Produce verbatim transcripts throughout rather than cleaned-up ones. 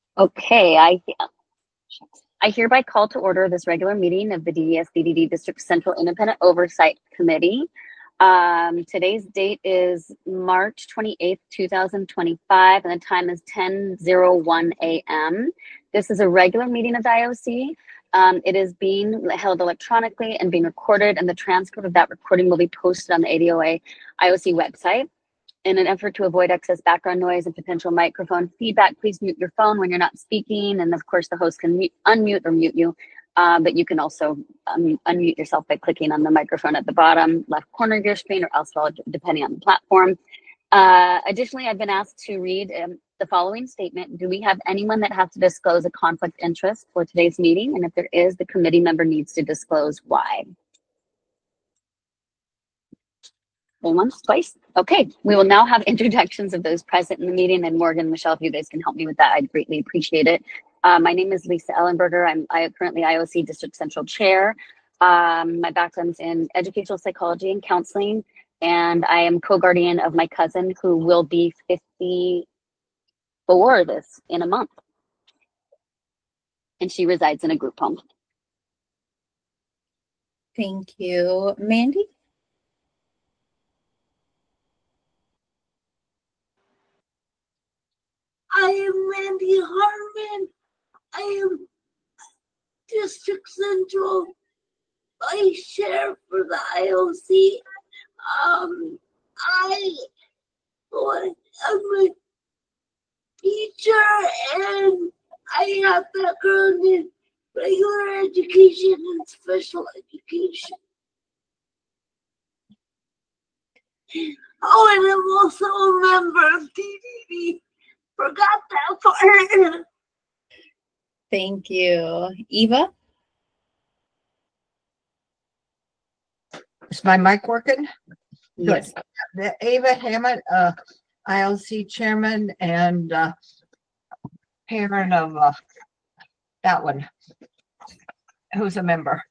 Okay, I I hereby call to order this regular meeting of the D E S D D D District Central Independent Oversight Committee. Um, today's date is March twenty-eighth, two thousand twenty-five, and the time is ten oh one a m This is a regular meeting of the I O C. Um, it is being held electronically and being recorded, and the transcript of that recording will be posted on the A D O A I O C website. In an effort to avoid excess background noise and potential microphone feedback, please mute your phone when you're not speaking. And of course, the host can mute, unmute or mute you, uh, but you can also um, unmute yourself by clicking on the microphone at the bottom left corner of your screen, or elsewhere, depending on the platform. Uh, additionally, I've been asked to read um, the following statement. Do we have anyone that has to disclose a conflict of interest for today's meeting? And if there is, the committee member needs to disclose why. Going once, twice. Okay, we will now have introductions of those present in the meeting. And Morgan, Michelle, if you guys can help me with that, I'd greatly appreciate it. Uh, my name is Lisa Ellenberger. I'm I, currently I O C District Central Chair. Um, my background's in educational psychology and counseling, and I am co-guardian of my cousin who will be fifty-four this in a month. And she resides in a group home. Thank you. Mandy? I am Mandy Harmon. I am District Central Vice Chair for the I O C. Um, I am a teacher and I have background in regular education and special education. Oh, and I'm also a member of D D D. Forgot that part. Thank you. Eva? Is my mic working? Yes. Good. The Ava Hammond, uh, I O C chairman and uh, parent of uh, that one, who's a member.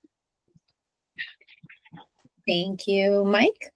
Thank you. Mike?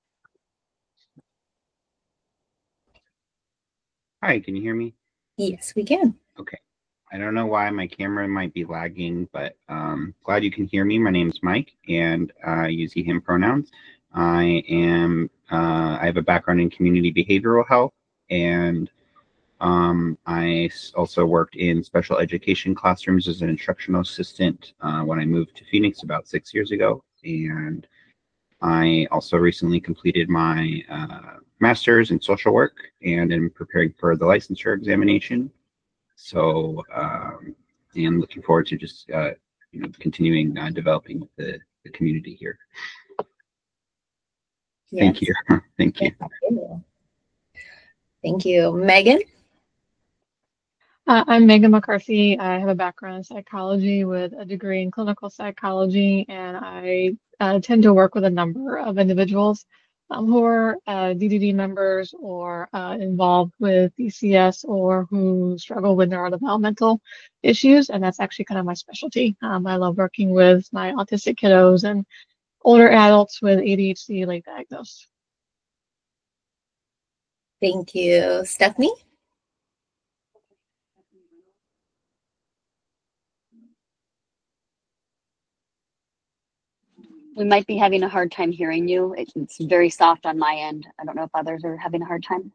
Hi, can you hear me? Yes, we can. Okay. I don't know why my camera might be lagging, but um, glad you can hear me. My name is Mike, and I use he, him pronouns. I am, uh, I have a background in community behavioral health, and um, I also worked in special education classrooms as an instructional assistant uh, when I moved to Phoenix about six years ago. And I also recently completed my uh, master's in social work and am preparing for the licensure examination. So, um, and looking forward to just, uh, you know, continuing uh, developing with the, the community here. Yes. Thank you. Thank you. Thank you. Thank you. Megan? Uh, I'm Megan McCarthy. I have a background in psychology with a degree in clinical psychology, and I uh, tend to work with a number of individuals um, who are uh, D D D members or uh, involved with D C S or who struggle with neurodevelopmental issues, and that's actually kind of my specialty. Um, I love working with my autistic kiddos and older adults with A D H D late diagnosed. Thank you. Stephanie? We might be having a hard time hearing you. It's very soft on my end. I don't know if others are having a hard time.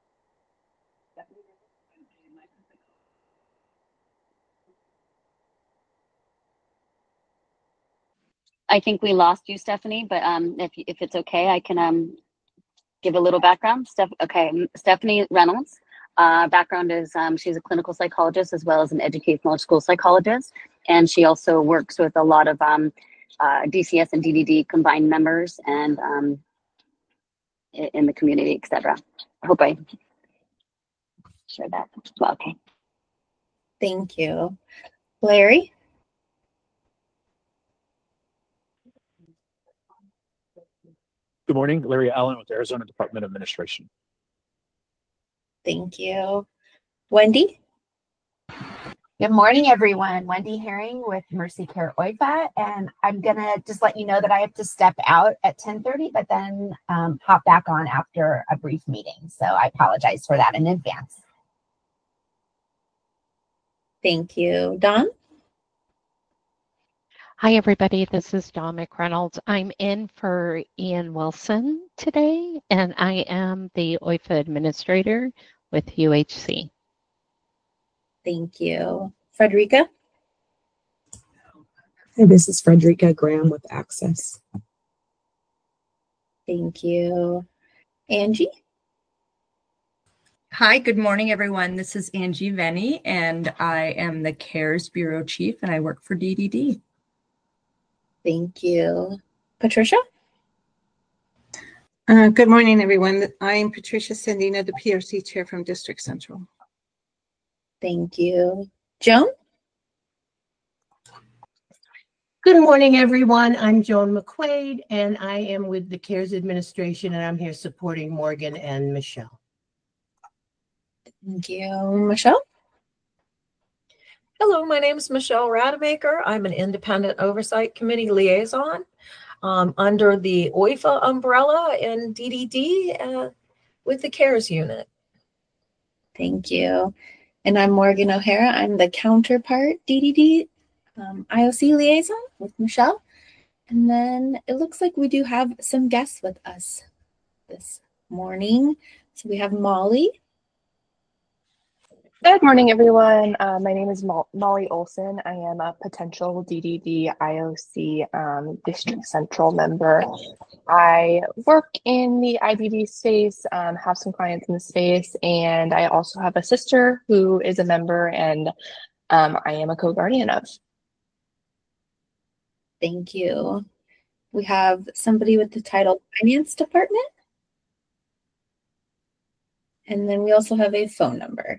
I think we lost you, Stephanie, but um, if, if it's okay, I can um, give a little background. Steph okay, Stephanie Reynolds. Uh, background is um, she's a clinical psychologist as well as an educational school psychologist. And she also works with a lot of um, uh, D C S and D D D combined members and um, in the community, et cetera. I hope I shared that. Well, okay. Thank you. Larry? Good morning, Larry Allen with Arizona Department of Administration. Thank you. Wendy? Good morning, everyone. Wendy Herring with Mercy Care O I F A, and I'm gonna just let you know that I have to step out at ten thirty, but then um, hop back on after a brief meeting. So I apologize for that in advance. Thank you. Dawn? Hi, everybody. This is Dawn McReynolds. I'm in for Ian Wilson today, and I am the O I F A administrator with U H C. Thank you. Frederica? Hi, this is Frederica Graham with Access. Thank you. Angie? Hi, good morning, everyone. This is Angie Venny, and I am the CARES Bureau Chief, and I work for D D D. Thank you. Patricia? Uh, good morning, everyone. I'm Patricia Sandina, the P R C Chair from District Central. Thank you. Joan? Good morning, everyone. I'm Joan McQuaid, and I am with the CARES Administration, and I'm here supporting Morgan and Michelle. Thank you. Michelle? Hello, my name is Michelle Rademacher. I'm an Independent Oversight Committee Liaison um, under the O I F A umbrella in D D D uh, with the CARES unit. Thank you. And I'm Morgan O'Hara. I'm the counterpart D D D um, I O C liaison with Michelle. And then it looks like we do have some guests with us this morning. So we have Molly. Good morning, everyone. Uh, my name is Mo Molly Olson. I am a potential D D D I O C um, District Central member. I work in the I D D space, um, have some clients in the space, and I also have a sister who is a member, and um, I am a co-guardian of. Thank you. We have somebody with the title Finance Department. And then we also have a phone number.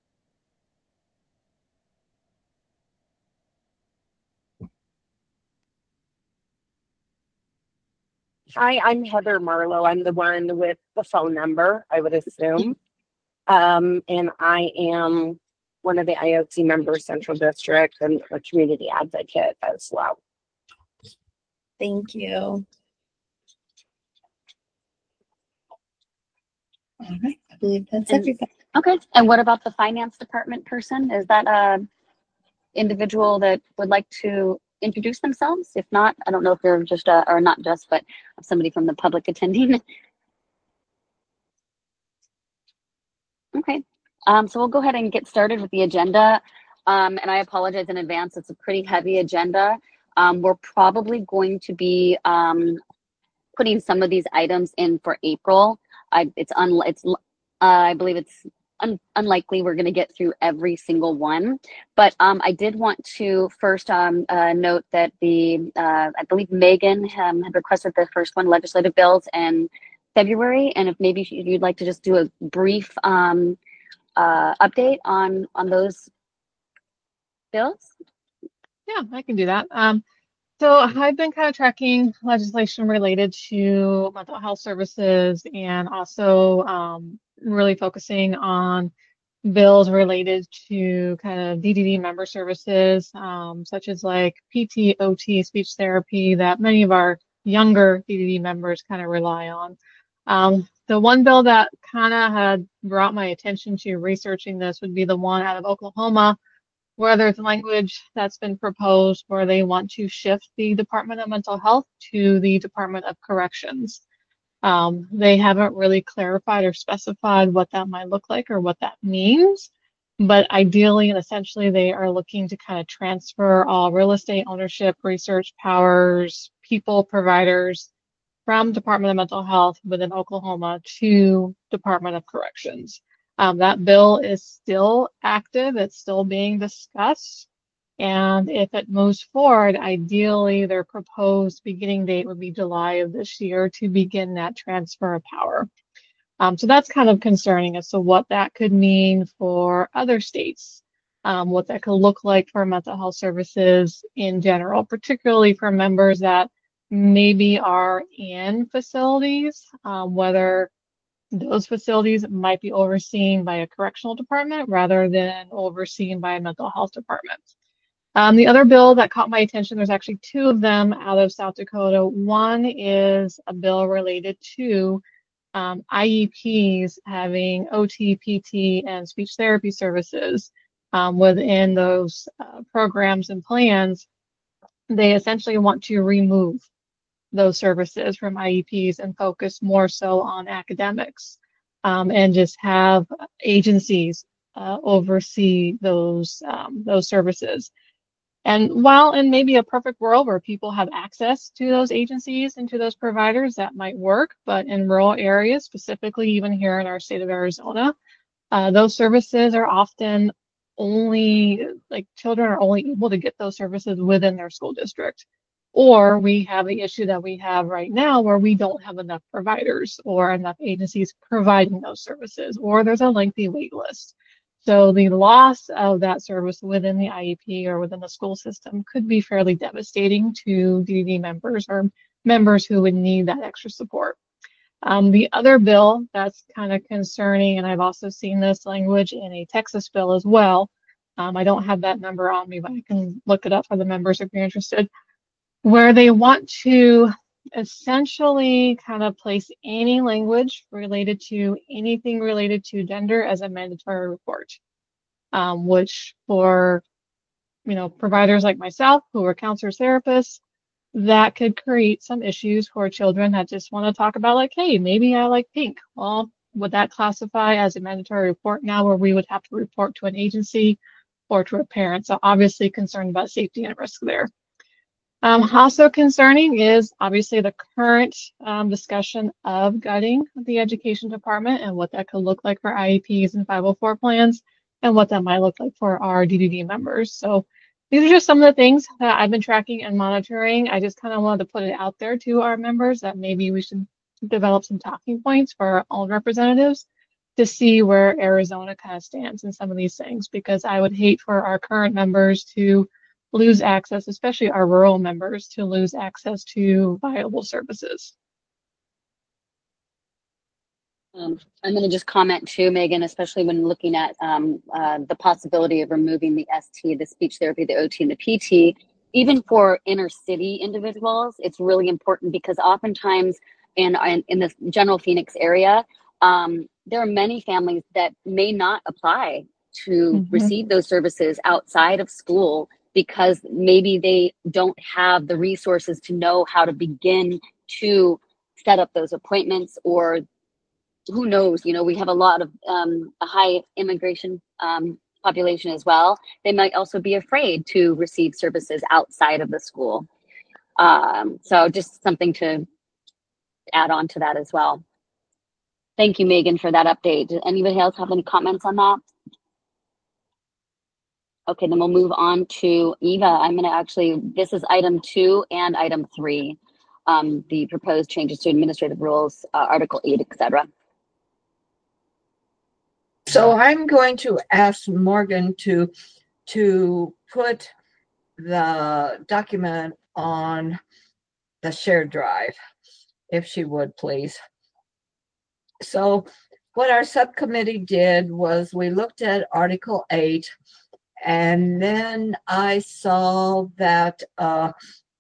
Hi, I'm Heather Marlowe. I'm the one with the phone number, I would assume. Um, and I am one of the I O C members, Central District, and a community advocate as well. Thank you. All right, I believe that's And- everybody. Okay. And what about the finance department person? Is that a individual that would like to introduce themselves? If not, I don't know if they're just a, or not just, but somebody from the public attending. Okay. Um, so we'll go ahead and get started with the agenda. Um, and I apologize in advance. It's a pretty heavy agenda. Um, we're probably going to be um, putting some of these items in for April. I, it's un, it's uh, I believe it's un, unlikely we're going to get through every single one. But um, I did want to first um, uh, note that the uh, I believe Megan um, had requested the first one, legislative bills, in February. And if maybe you'd like to just do a brief um, uh, update on on those bills. Yeah, I can do that. Um, so I've been kind of tracking legislation related to mental health services and also um, really focusing on bills related to kind of D D D member services, um, such as like P T, O T, speech therapy that many of our younger D D D members kind of rely on. Um, the one bill that kind of had brought my attention to researching this would be the one out of Oklahoma, where there's language that's been proposed where they want to shift the Department of Mental Health to the Department of Corrections. Um, they haven't really clarified or specified what that might look like or what that means, but ideally and essentially they are looking to kind of transfer all real estate ownership, research powers, people, providers from Department of Mental Health within Oklahoma to Department of Corrections. Um, that bill is still active. It's still being discussed. And if it moves forward, ideally their proposed beginning date would be July of this year to begin that transfer of power. Um, so that's kind of concerning as to what that could mean for other states, um, what that could look like for mental health services in general, particularly for members that maybe are in facilities, um, whether those facilities might be overseen by a correctional department rather than overseen by a mental health department. Um, the other bill that caught my attention, there's actually two of them out of South Dakota. One is a bill related to um, I E Ps having O T, P T, and speech therapy services um, within those uh, programs and plans, they essentially want to remove those services from I E Ps and focus more so on academics, um, and just have agencies uh, oversee those um, those services. And while in maybe a perfect world where people have access to those agencies and to those providers, that might work. But in rural areas, specifically even here in our state of Arizona, uh, those services are often only, like children are only able to get those services within their school district. Or we have the issue that we have right now where we don't have enough providers or enough agencies providing those services, or there's a lengthy wait list. So the loss of that service within the I E P or within the school system could be fairly devastating to D D D members or members who would need that extra support. Um, the other bill that's kind of concerning, and I've also seen this language in a Texas bill as well. Um, I don't have that number on me, but I can look it up for the members if you're interested, where they want to essentially kind of place any language related to anything related to gender as a mandatory report, um, which for, you know, providers like myself who are counselors, therapists, that could create some issues for children that just want to talk about, like, hey, maybe I like pink. Well, would that classify as a mandatory report now, where we would have to report to an agency or to a parent? So obviously concerned about safety and risk there. Um, also concerning is obviously the current um, discussion of gutting the education department and what that could look like for I E Ps and five oh four plans, and what that might look like for our D D D members. So these are just some of the things that I've been tracking and monitoring. I just kind of wanted to put it out there to our members that maybe we should develop some talking points for our own representatives to see where Arizona kind of stands in some of these things, because I would hate for our current members to lose access, especially our rural members, to lose access to viable services. Um, I'm going to just comment too, Megan, especially when looking at um, uh, the possibility of removing the S T, the speech therapy, the O T, and the P T. Even for inner city individuals, it's really important because oftentimes in, in, in the general Phoenix area, um, there are many families that may not apply to Mm-hmm. receive those services outside of school because maybe they don't have the resources to know how to begin to set up those appointments, or who knows, you know, we have a lot of um, a high immigration um, population as well. They might also be afraid to receive services outside of the school. Um, so just something to add on to that as well. Thank you, Megan, for that update. Does anybody else have any comments on that? Okay, then we'll move on to Eva. I'm going to actually, this is item two and item three, um, the proposed changes to administrative rules, uh, Article eight, et cetera. So I'm going to ask Morgan to to put the document on the shared drive, if she would, please. So what our subcommittee did was we looked at Article eight, and then I saw that uh,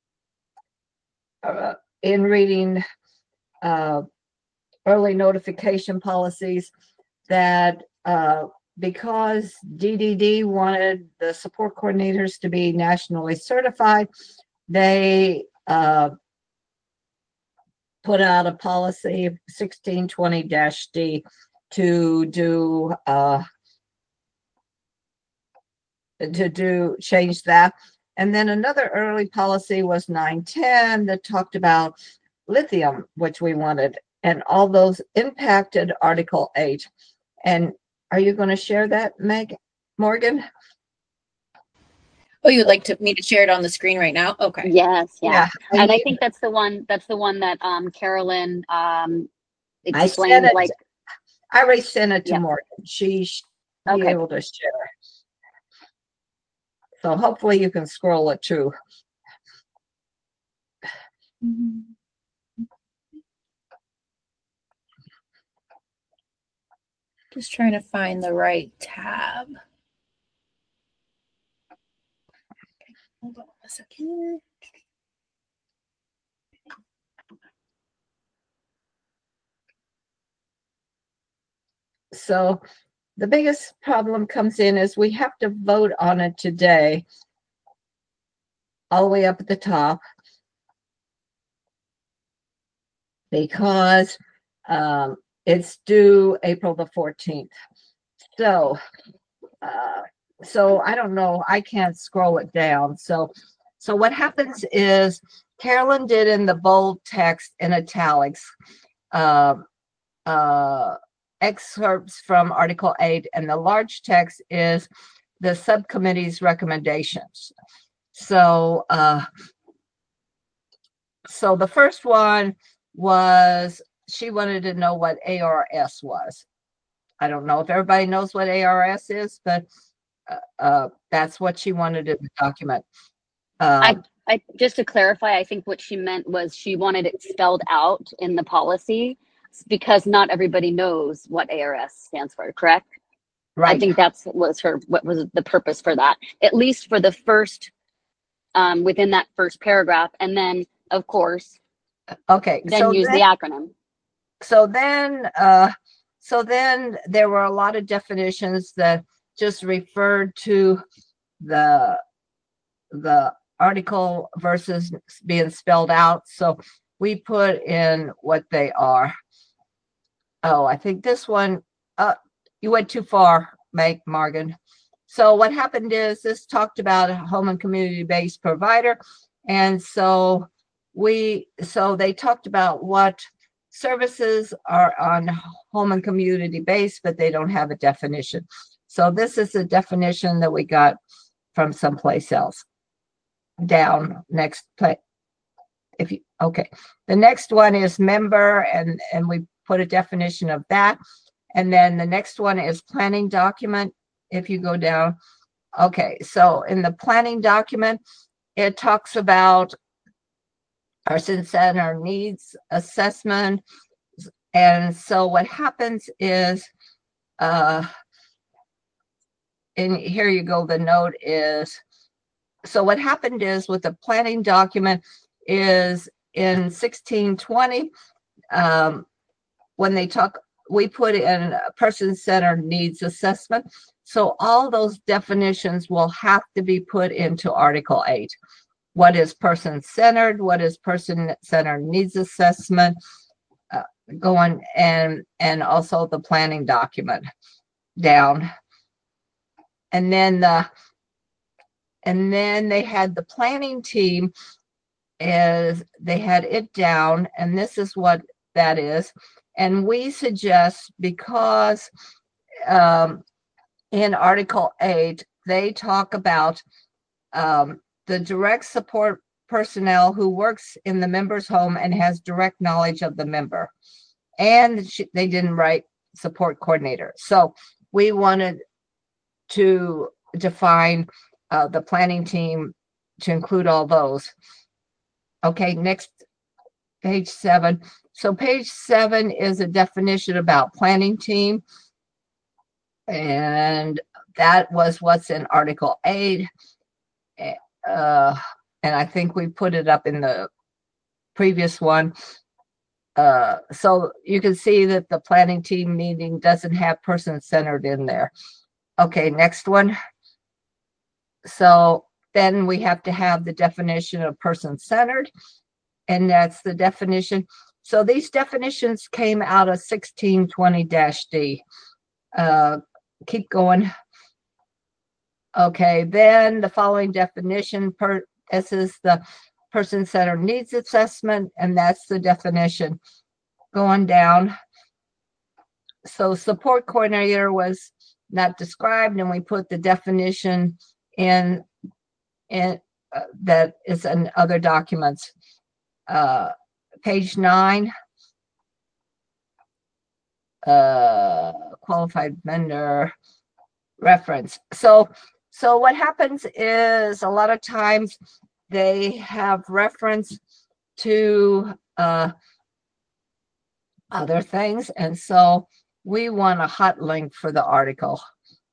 uh, in reading uh, early notification policies, that uh, because D D D wanted the support coordinators to be nationally certified, they uh, put out a policy sixteen twenty dash D to do uh, to do change that. And then another early policy was nine ten that talked about lithium, which we wanted, and all those impacted Article eight. And are you going to share that, Meg, Morgan? Oh, you would like to, me to share it on the screen right now? Okay. Yes, yeah. Yeah, I and I need- think that's the one, that's the one that um, Carolyn um, I explained, sent it, like, I already sent it to Yeah. Morgan. She should be Okay. able to share. So hopefully you can scroll it too. Just trying to find the right tab. Okay, hold on a second. So the biggest problem comes in is we have to vote on it today, all the way up at the top, because um, it's due April the fourteenth. So, uh, so I don't know, I can't scroll it down. So, so what happens is Carolyn did in the bold text in italics, uh, uh, excerpts from Article eight, and the large text is the subcommittee's recommendations. So, uh, so the first one was she wanted to know what A R S was. I don't know if everybody knows what A R S is, but uh, uh, that's what she wanted in the document. I, Um, I just to clarify, I think what she meant was she wanted it spelled out in the policy because not everybody knows what A R S stands for, correct? Right. I think that's what was her what was the purpose for that, at least for the first um, within that first paragraph, and then of course, okay, then so use then, the acronym. So then, uh, so then there were a lot of definitions that just referred to the the article versus being spelled out. So we put in what they are. Oh, I think this one, uh, you went too far, Meg Morgan. So what happened is this talked about a home and community-based provider. And so we, so they talked about what services are on home and community-based, but they don't have a definition. So this is a definition that we got from someplace else. Down next play. If you, okay. The next one is member, and, and we put a definition of that. And then the next one is planning document. If you go down, okay, so in the planning document, it talks about person-centered needs assessment. And so what happens is, uh, and here you go, the note is, so what happened is with the planning document is in sixteen twenty, um, when they talk, we put in a person-centered needs assessment. So all those definitions will have to be put into Article eight. What is person-centered? What is person-centered needs assessment? Uh, going and and also the planning document down. And then the and then they had the planning team, is they had it down, and this is what that is. And we suggest, because um, in Article eight, they talk about um, the direct support personnel who works in the member's home and has direct knowledge of the member. And they didn't write support coordinator. So we wanted to define uh, the planning team to include all those. Okay, next, page seven. So page seven is a definition about planning team. And that was what's in Article eight. Uh, and I think we put it up in the previous one. Uh, so you can see that the planning team meeting doesn't have person-centered in there. Okay, next one. So then we have to have the definition of person-centered, and that's the definition. So these definitions came out of sixteen twenty dash D. Uh, keep going. Okay, then the following definition, per this is the person-centered needs assessment, and that's the definition. Going down. So support coordinator was not described, and we put the definition in, in uh, that is in other documents. Uh, page nine, uh, qualified vendor reference. So, so what happens is a lot of times they have reference to uh, other things, and so we want a hot link for the article.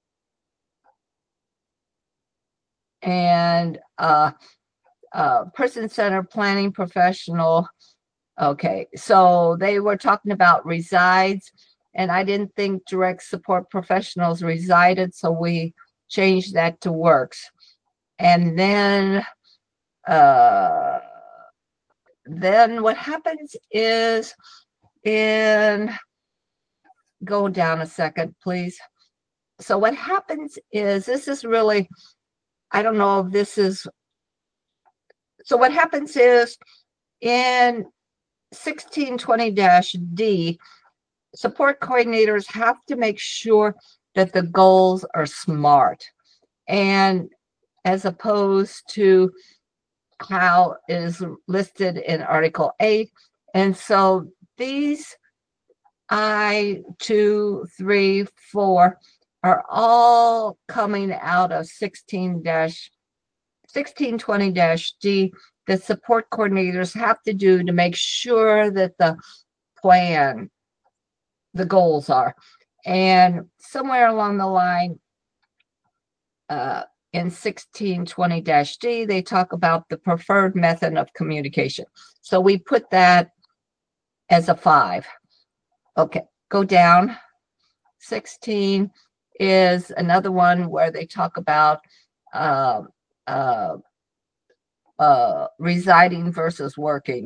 And uh, uh, person-centered planning professional. Okay, so they were talking about resides. and I didn't think direct support professionals resided, so we changed that to works. And then, uh, then what happens is in, go down a second, please. So what happens is, this is really, I don't know if this is, so what happens is in sixteen twenty dash D, support coordinators have to make sure that the goals are SMART, and as opposed to how is listed in Article eight. And so these I, two, three, four are all coming out of sixteen twenty dash D that support coordinators have to do to make sure that the plan, the goals are. And somewhere along the line, uh, in sixteen twenty dash D, they talk about the preferred method of communication. So we put that as a five. Okay, go down. sixteen is another one where they talk about uh, uh, uh, residing versus working.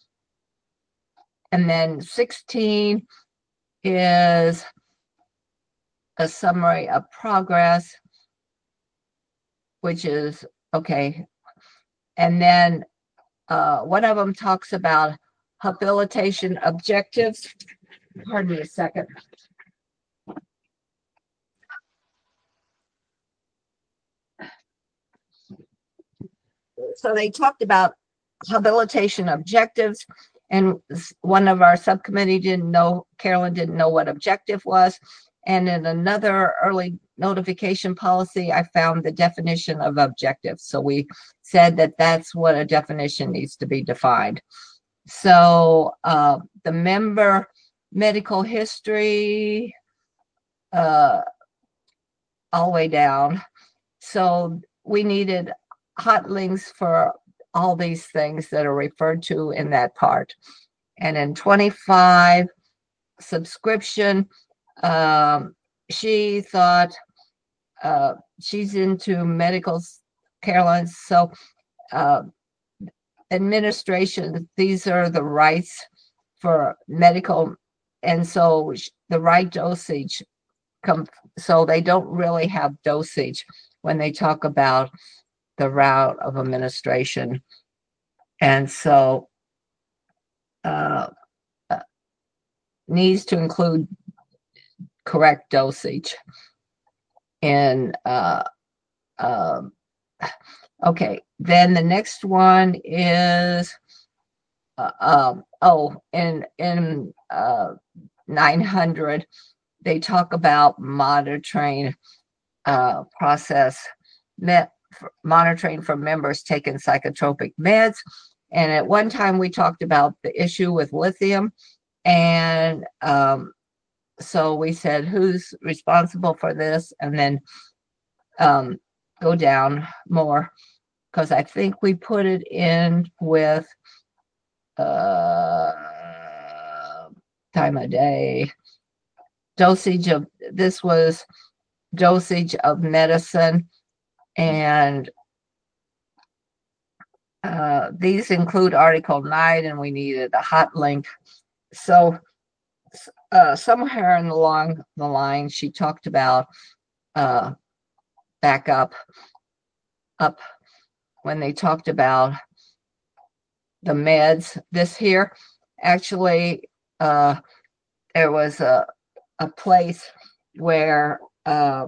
And then sixteen is a summary of progress, which is okay. And then uh, one of them talks about habilitation objectives. Pardon me a second. So they talked about habilitation objectives, and one of our subcommittee didn't know, Carolyn didn't know what objective was. And in another early notification policy, I found the definition of objective. So we said that that's what a definition needs to be defined. So uh, the member medical history, uh, all the way down. So we needed hot links for all these things that are referred to in that part. And in twenty-five, subscription, um, she thought uh, she's into medical, Carolyn, so uh, administration, these are the rights for medical, and so the right dosage come, so they don't really have dosage when they talk about the route of administration. And so uh, uh, needs to include correct dosage. And uh, uh, okay, then the next one is uh, um, oh, in in uh, nine hundred, they talk about monitoring uh, process, met, monitoring for members taking psychotropic meds. And at one time we talked about the issue with lithium. And um, so we said, who's responsible for this? And then um, go down more, because I think we put it in with uh, time of day, dosage of, this was dosage of medicine. And uh, these include Article nine, and we needed a hot link. So uh, somewhere in the along the line, she talked about uh, back up, up when they talked about the meds. This here, actually, uh, there was a, a place where uh,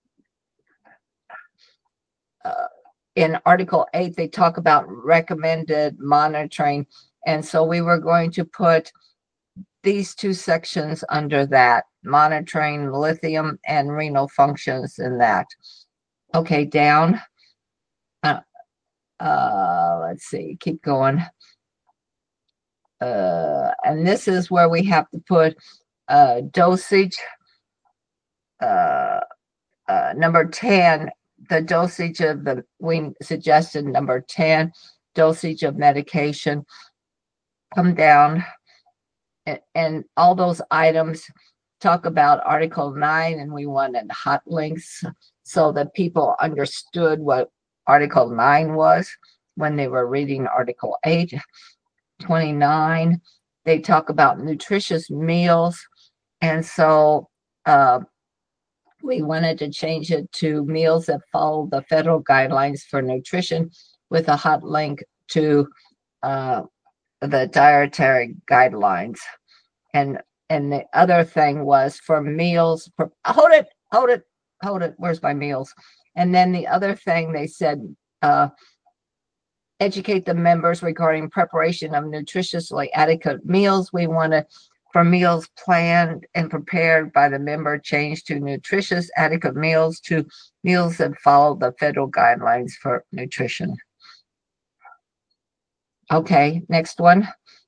uh, in Article eight, they talk about recommended monitoring. And so we were going to put these two sections under that, monitoring lithium and renal functions in that. Okay, down. Uh, uh, let's see, keep going. Uh, and this is where we have to put uh, dosage. Uh, uh, number ten, the dosage of the, we suggested number ten, dosage of medication. Come down, and, and all those items talk about Article nine, and we wanted hot links so that people understood what Article nine was when they were reading Article eight. twenty-nine, they talk about nutritious meals, and so uh, we wanted to change it to meals that follow the federal guidelines for nutrition with a hot link to uh, the dietary guidelines. And and the other thing was for meals, for, hold it, hold it, hold it, where's my meals? And then the other thing they said, uh, educate the members regarding preparation of nutritiously adequate meals. We want to, for meals planned and prepared by the member, change to nutritious adequate meals to meals that follow the federal guidelines for nutrition. Okay, next one.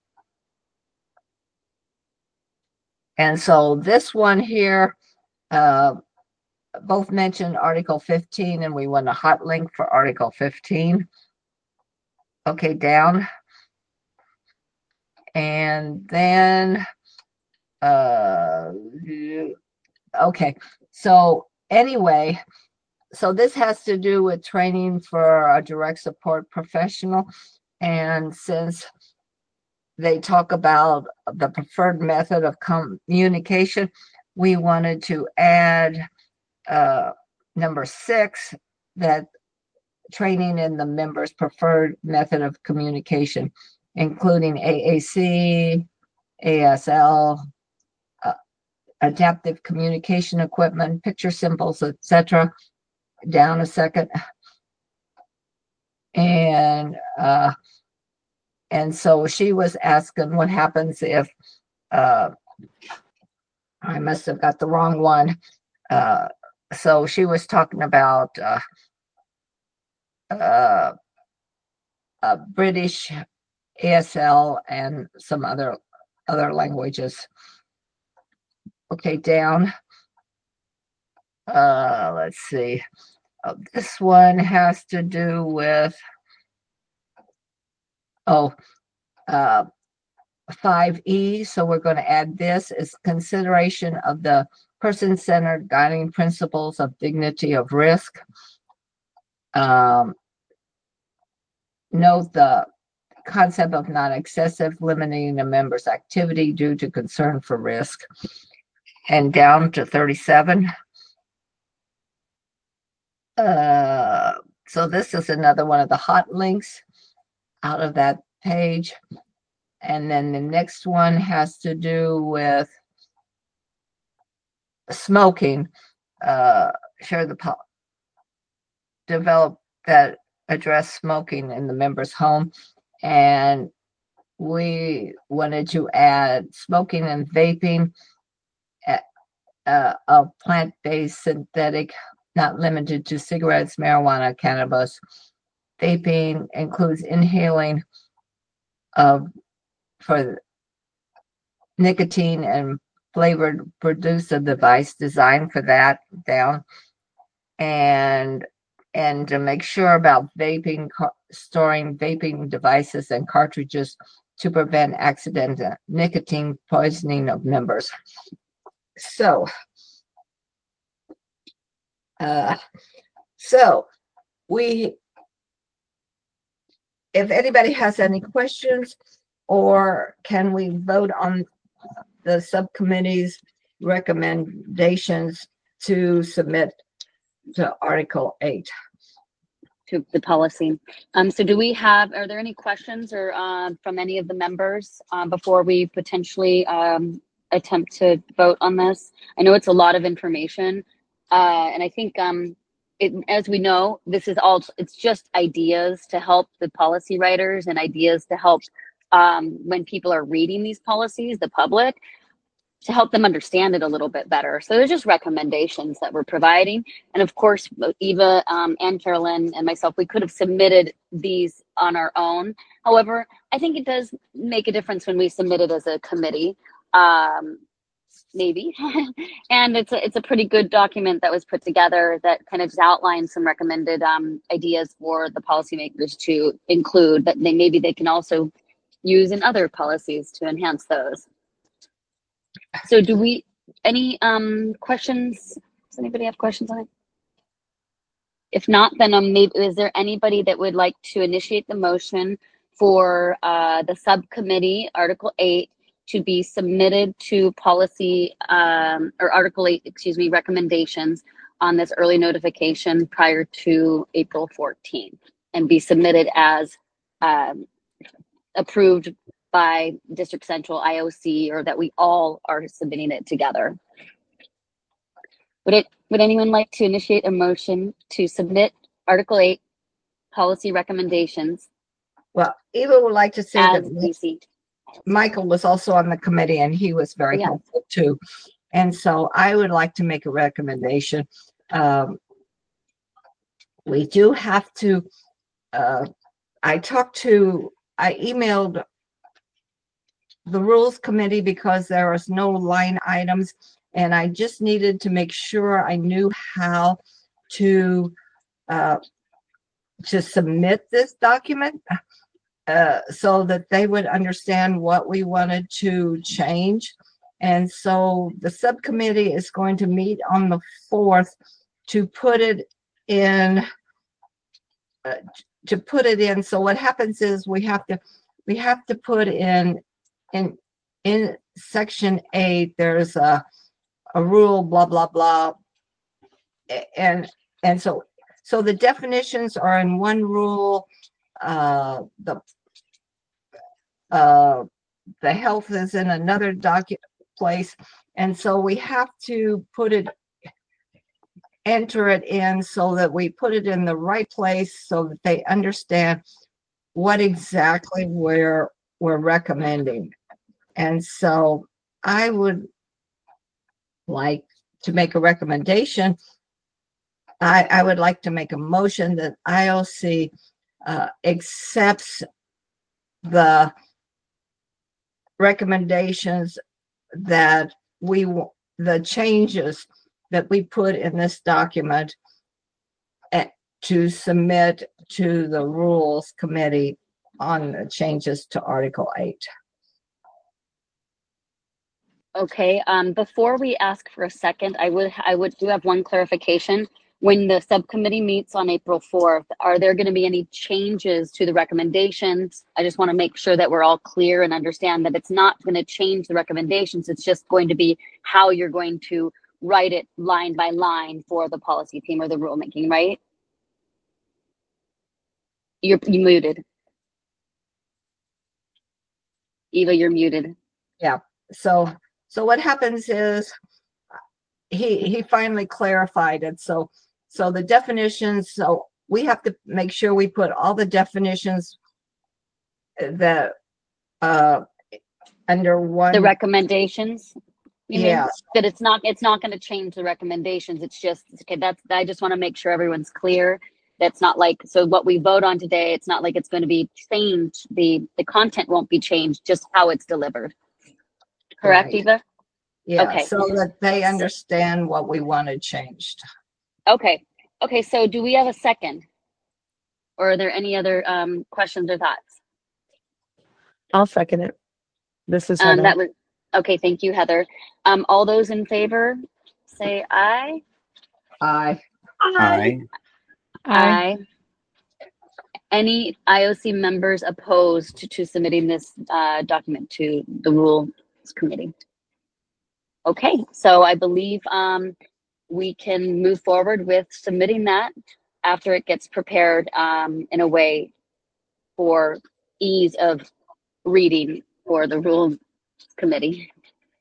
And so this one here, uh, both mentioned Article fifteen, and we want a hot link for Article fifteen. Okay, down. And then, uh, okay, so anyway, so this has to do with training for a direct support professional. And since they talk about the preferred method of communication, we wanted to add uh, number six, that training in the members' preferred method of communication, including A A C, A S L, uh, adaptive communication equipment, picture symbols, et cetera. Down a second. And uh, and so she was asking what happens if uh, I must have got the wrong one. Uh, so she was talking about uh, uh, uh, British, A S L, and some other other languages. Okay, down. Uh, let's see. Uh, this one has to do with oh, uh, five E. So we're going to add this as consideration of the person-centered guiding principles of dignity of risk. Um, note the concept of non-excessive, limiting a member's activity due to concern for risk. And down to thirty-seven. Uh, so this is another one of the hot links out of that page. And then the next one has to do with smoking. Uh, share the po- develop that address smoking in the member's home. And we wanted to add smoking and vaping uh, of plant-based synthetic, not limited to cigarettes, marijuana, cannabis. Vaping includes inhaling of for nicotine and flavored producer device designed for that. Down. And and to make sure about vaping, storing vaping devices and cartridges to prevent accidental nicotine poisoning of members. So, uh, so we, if anybody has any questions, or can we vote on the subcommittee's recommendations to submit to Article eight? To the policy. Um, so do we have, are there any questions or um, from any of the members um, before we potentially um, attempt to vote on this? I know it's a lot of information, uh, and I think um, it, as we know, this is all, it's just ideas to help the policy writers and ideas to help um, when people are reading these policies, the public, to help them understand it a little bit better. So there's just recommendations that we're providing. And of course, Eva um, and Carolyn and myself, we could have submitted these on our own. However, I think it does make a difference when we submit it as a committee, um, maybe. And it's a, it's a pretty good document that was put together that kind of just outlines some recommended um, ideas for the policymakers to include that they maybe they can also use in other policies to enhance those. So do we, Any um questions? Does anybody have questions on it? If not, then um, maybe, is there anybody that would like to initiate the motion for uh, the subcommittee, Article eight, to be submitted to policy, um, or Article eight, excuse me, recommendations on this early notification prior to April fourteenth, and be submitted as um, approved by District Central, I O C, or that we all are submitting it together? Would it, would anyone like to initiate a motion to submit Article eight policy recommendations? Well, Eva would like to say as that we see. Michael was also on the committee and he was very Yeah. helpful too. And so I would like to make a recommendation. Um, we do have to, uh, I talked to, I emailed the rules committee because there was no line items, and I just needed to make sure I knew how to uh, to submit this document uh, so that they would understand what we wanted to change. And so the subcommittee is going to meet on the fourth to put it in uh, to put it in. So what happens is we have to we have to put in in in section eight, there's a a rule, blah blah blah, and and so so the definitions are in one rule, uh the uh the health is in another document place, and so we have to put it enter it in so that we put it in the right place so that they understand what exactly we're we're recommending. And so I would like to make a recommendation. I, I would like to make a motion that I O C uh, accepts the recommendations that we, the changes that we put in this document at, to submit to the Rules Committee on the changes to Article eight. Okay, um, before we ask for a second, I would, I would do have one clarification. When the subcommittee meets on April fourth, are there going to be any changes to the recommendations? I just want to make sure that we're all clear and understand that it's not going to change the recommendations. It's just going to be how you're going to write it line by line for the policy team or the rulemaking, right? You're you muted. Eva, you're muted. Yeah, so so what happens is he he finally clarified it. So so the definitions, so we have to make sure we put all the definitions that uh under one. The recommendations, you mean? Yeah. That it's not, it's not going to change the recommendations. It's just, okay, that's, I just want to make sure everyone's clear. That's not like, so what we vote on today, it's not like it's going to be changed. The, the content won't be changed, just how it's delivered. Correct, Right. Eva? Yeah, Okay. so that they understand what we wanted changed. Okay. Okay. So do we have a second? Or are there any other um, questions or thoughts? I'll second it. This is Um, Heather. that was, okay. Thank you, Heather. Um, all those in favor, say aye. Aye. Aye. Aye. Any I O C members opposed to, to submitting this uh, document to the Rules Committee? Okay, so I believe um, we can move forward with submitting that after it gets prepared um, in a way for ease of reading for the Rules Committee.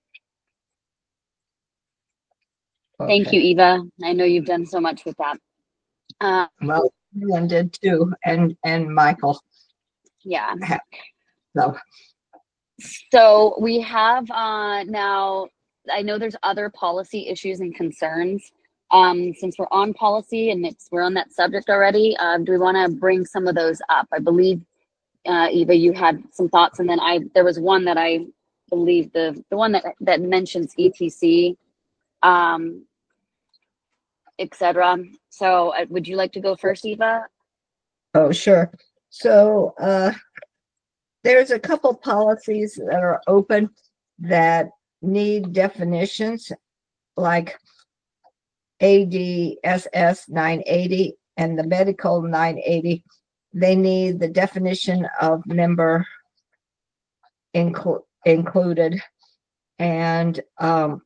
Thank Okay. you, Eva. I know you've done so much with that. Uh, Well, everyone did too, and and Michael. yeah. So So we have uh, now, I know there's other policy issues and concerns. Um, since we're on policy and it's we're on that subject already, uh, do we want to bring some of those up? I believe, uh, Eva, you had some thoughts, and then I there was one that I believe the the one that that mentions E T C, um, et cetera. So uh, would you like to go first, Eva? Oh, sure. So uh, there's a couple policies that are open that need definitions. like A D S S nine eighty and the medical nine eighty, they need the definition of member inclu- included. And um,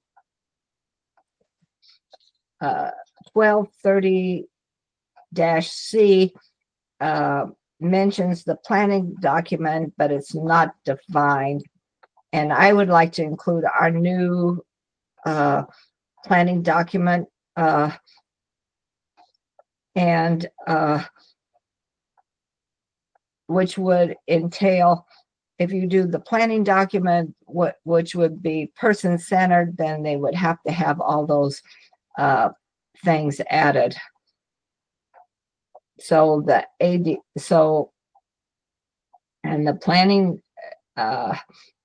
uh, twelve thirty dash C uh, mentions the planning document, but it's not defined. And I would like to include our new uh, planning document uh, and uh, which would entail, if you do the planning document, what which would be person-centered, then they would have to have all those uh, things added. So the A D, so, and the planning, uh,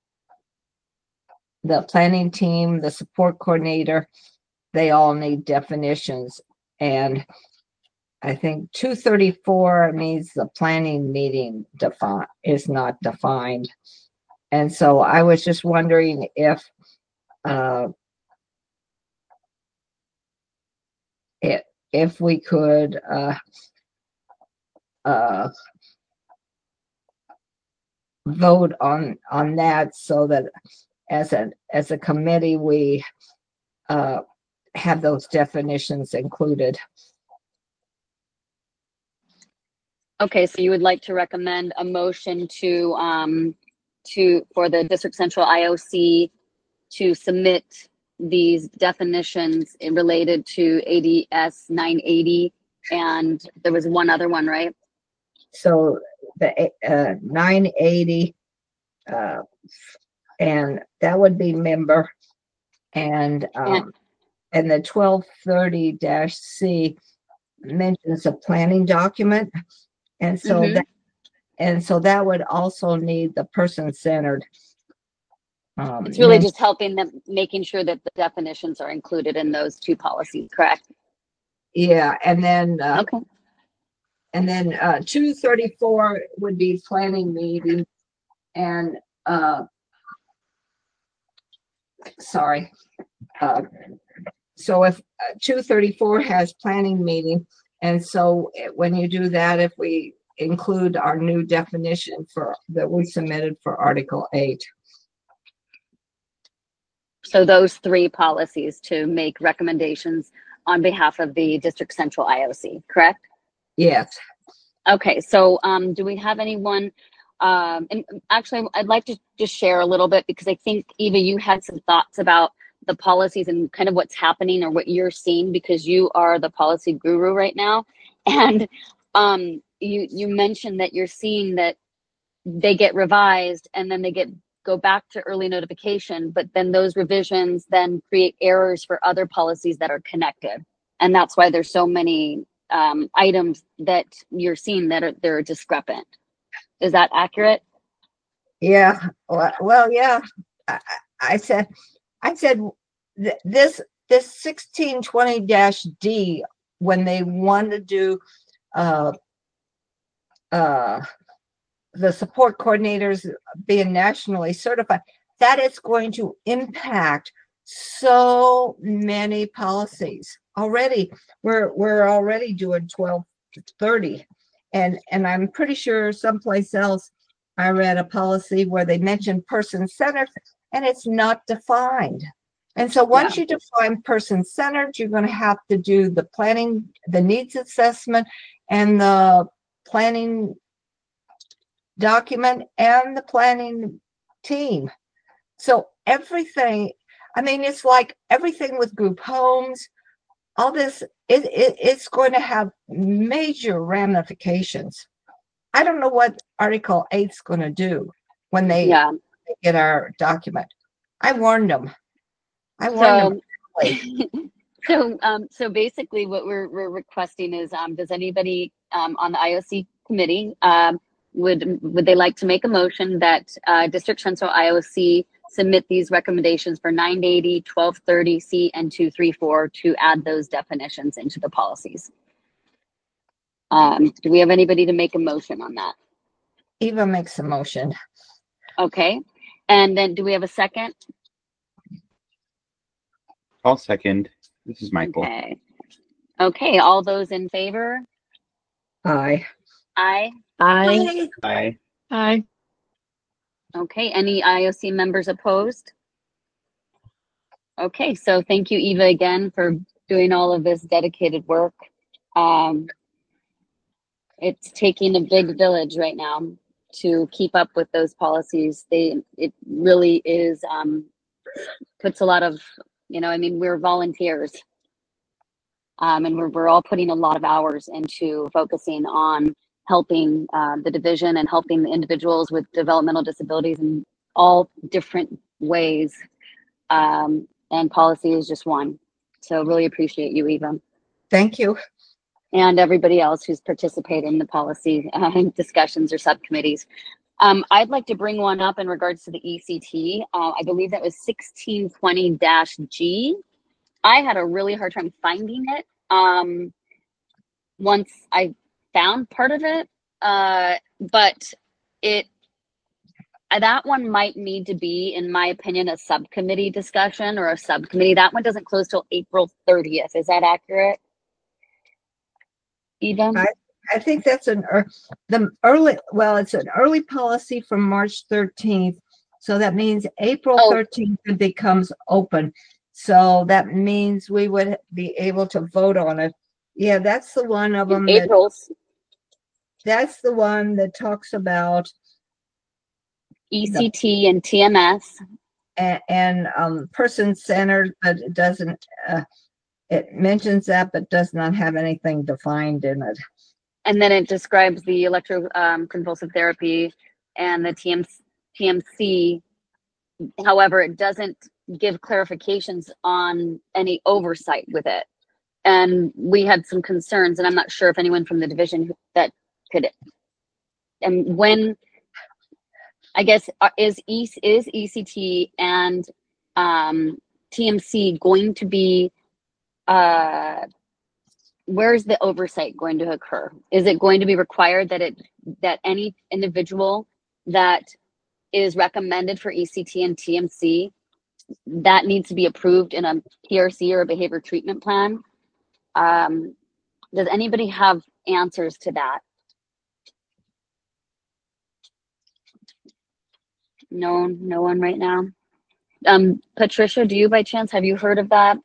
the planning team, the support coordinator, they all need definitions. And I think two thirty-four means the planning meeting defi- is not defined. And so I was just wondering if uh, it, if we could uh, uh, vote on on that, so that as a as a committee we uh, have those definitions included. Okay, so you would like to recommend a motion to um to for the District Central I O C to submit these definitions in related to A D S nine eighty, and there was one other one, right? So the uh, nine eighty, uh, and that would be member, and um, And- and the twelve thirty dash C mentions a planning document, and so Mhm. that and so that would also need the person-centered. Um, It's really men- just helping them, making sure that the definitions are included in those two policies, correct? yeah, and then uh, Okay. and then uh, two thirty-four would be planning meeting, and uh, sorry. Uh, so if uh, two thirty-four has planning meeting, and so it- when you do that, if we include our new definition for that we submitted for Article eight. So those three policies to make recommendations on behalf of the District Central I O C, correct? Yes. Okay, so um, do we have anyone? Um, and actually, I'd like to just share a little bit, because I think, Eva, you had some thoughts about the policies and kind of what's happening or what you're seeing, because you are the policy guru right now. And um, you, you mentioned that you're seeing that they get revised and then they get go back to early notification, but then those revisions then create errors for other policies that are connected. And that's why there's so many um, items that you're seeing that are they're discrepant. Is that accurate? Yeah. Well, well yeah. I, I said, I said th- this this sixteen twenty dash D, when they want to do uh, uh, the support coordinators being nationally certified, that is going to impact so many policies. Already, we're we're already doing twelve thirty, and and I'm pretty sure someplace else I read a policy where they mentioned person-centered, and it's not defined. And so once Yeah. you define person-centered, you're going to have to do the planning, the needs assessment, and the planning document, and the planning team. So everything, I mean, it's like everything with group homes, all this, it, it it's going to have major ramifications. I don't know what Article eight's going to do when they Yeah. get our document. I warned them. I warned So, them. so, um, so basically, what we're we're requesting is, um, does anybody um, on the I O C committee um, would would they like to make a motion that uh, District Central I O C submit these recommendations for nine eighty, twelve thirty C, and two thirty-four to add those definitions into the policies? Um, do we have anybody to make a motion on that? Eva makes a motion. Okay, and then do we have a second? I'll second. This is Michael. Okay. Okay, all those in favor? Aye. Aye. Aye. Aye. Aye. Okay, any I O C members opposed? Okay, so thank you, Eva, again for doing all of this dedicated work. Um, it's taking a big village right now to keep up with those policies. They, it really is, um, puts a lot of, you know, I mean, we're volunteers. Um, and we're, we're all putting a lot of hours into focusing on helping uh, the division and helping the individuals with developmental disabilities in all different ways. Um, and policy is just one. So really appreciate you, Eva. Thank you. And everybody else who's participated in the policy uh, discussions or subcommittees. Um, I'd like to bring one up in regards to the E C T. Uh, I believe that was sixteen twenty dash G. I had a really hard time finding it. Um, once I found part of it, uh, but it uh, that one might need to be, in my opinion, a subcommittee discussion or a subcommittee. That one doesn't close till April thirtieth. Is that accurate, Eva? I, I think that's an ear- the early. Well, it's an early policy from March thirteenth, so that means April thirteenth it becomes open. So that means we would be able to vote on it. Yeah, that's the one of them. That, April's. That's the one that talks about E C T and T M S. And, and um, person-centered, but it doesn't, uh, it mentions that, but does not have anything defined in it. And then it describes the electroconvulsive um, therapy and the T M C. However, it doesn't give clarifications on any oversight with it. And we had some concerns, and I'm not sure if anyone from the division that could, and when, I guess, is E is E C T and um, T M C going to be, uh, where's the oversight going to occur? Is it going to be required that it that any individual that is recommended for E C T and T M C, that needs to be approved in a P R C or a behavior treatment plan? Um, does anybody have answers to that? No, no one right now. Um, Patricia, do you by chance, have you heard of that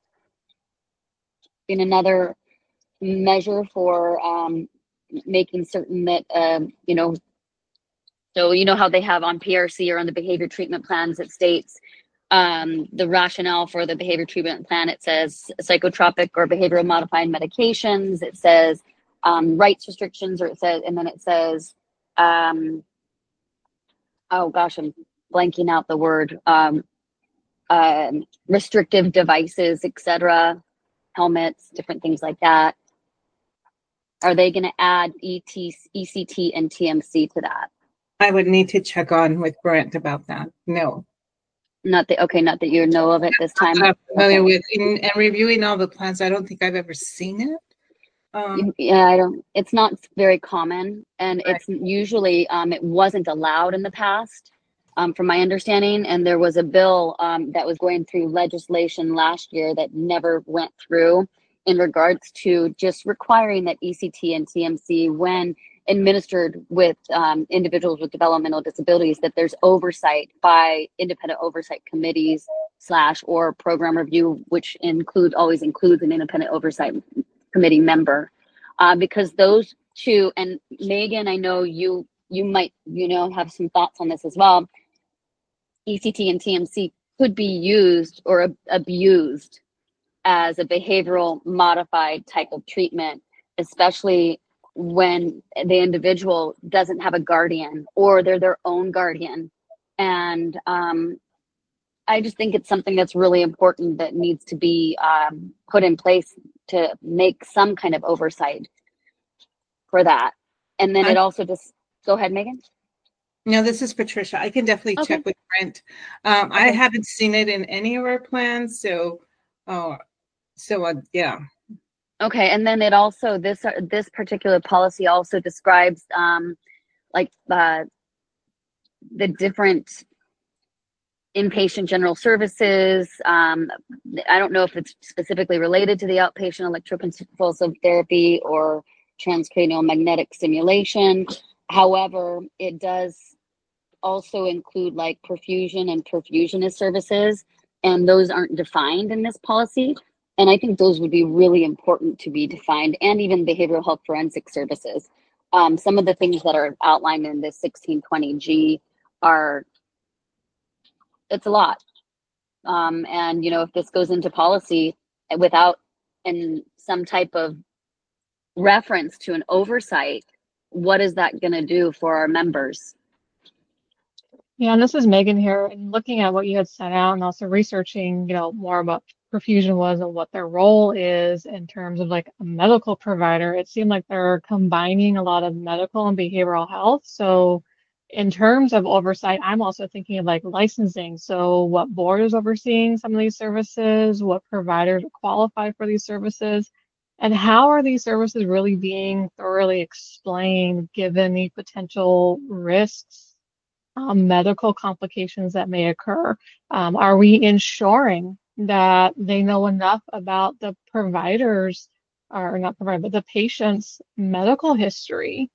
in another measure for um, making certain that, uh, you know, so you know how they have on P R C or on the behavior treatment plans, it states um, the rationale for the behavior treatment plan. It says psychotropic or behavioral modifying medications. It says um, rights restrictions, or it says, and then it says, um, oh gosh, I'm blanking out the word, um, um, restrictive devices, et cetera, helmets, different things like that. Are they going to add E T, E C T and T M C to that? I would need to check on with Brent about that. No. Not that, okay, not that you know of it this time. I'm familiar Okay. with, in, and reviewing all the plans, I don't think I've ever seen it. Um, Yeah, I don't, it's not very common, and Right. it's usually, um, it wasn't allowed in the past, um, from my understanding, and there was a bill, um, that was going through legislation last year that never went through in regards to just requiring that E C T and T M C, when administered with um, individuals with developmental disabilities, that there's oversight by independent oversight committees slash or program review, which include always includes an independent oversight committee member, uh, because those two, and Megan, I know you you might you know have some thoughts on this as well. E C T and T M C could be used or ab- abused as a behavioral modified type of treatment, especially when the individual doesn't have a guardian or they're their own guardian. And um, I just think it's something that's really important that needs to be um, put in place to make some kind of oversight for that. And then I- it also just, go ahead, Megan. No, this is Patricia. I can definitely Okay. check with Brent. Um, I Okay. haven't seen it in any of our plans, so, uh, so uh, yeah. Okay, and then it also, this uh, this particular policy also describes um, like uh, the different inpatient general services. Um, I don't know if it's specifically related to the outpatient electroconvulsive therapy or transcranial magnetic stimulation. However, it does also include like perfusion and perfusionist services, and those aren't defined in this policy. And I think those would be really important to be defined, and even behavioral health forensic services. Um, some of the things that are outlined in this sixteen twenty G are, it's a lot. Um, and, you know, if this goes into policy without and some type of reference to an oversight, what is that going to do for our members? Yeah, and this is Megan here, and looking at what you had sent out and also researching, you know, more about perfusion was and what their role is in terms of like a medical provider, it seemed like they're combining a lot of medical and behavioral health. So in terms of oversight, I'm also thinking of like licensing. So what board is overseeing some of these services, what providers qualify for these services, and how are these services really being thoroughly explained given the potential risks, Um, medical complications that may occur? Um, are we ensuring that they know enough about the providers, or not provider, but the patient's medical history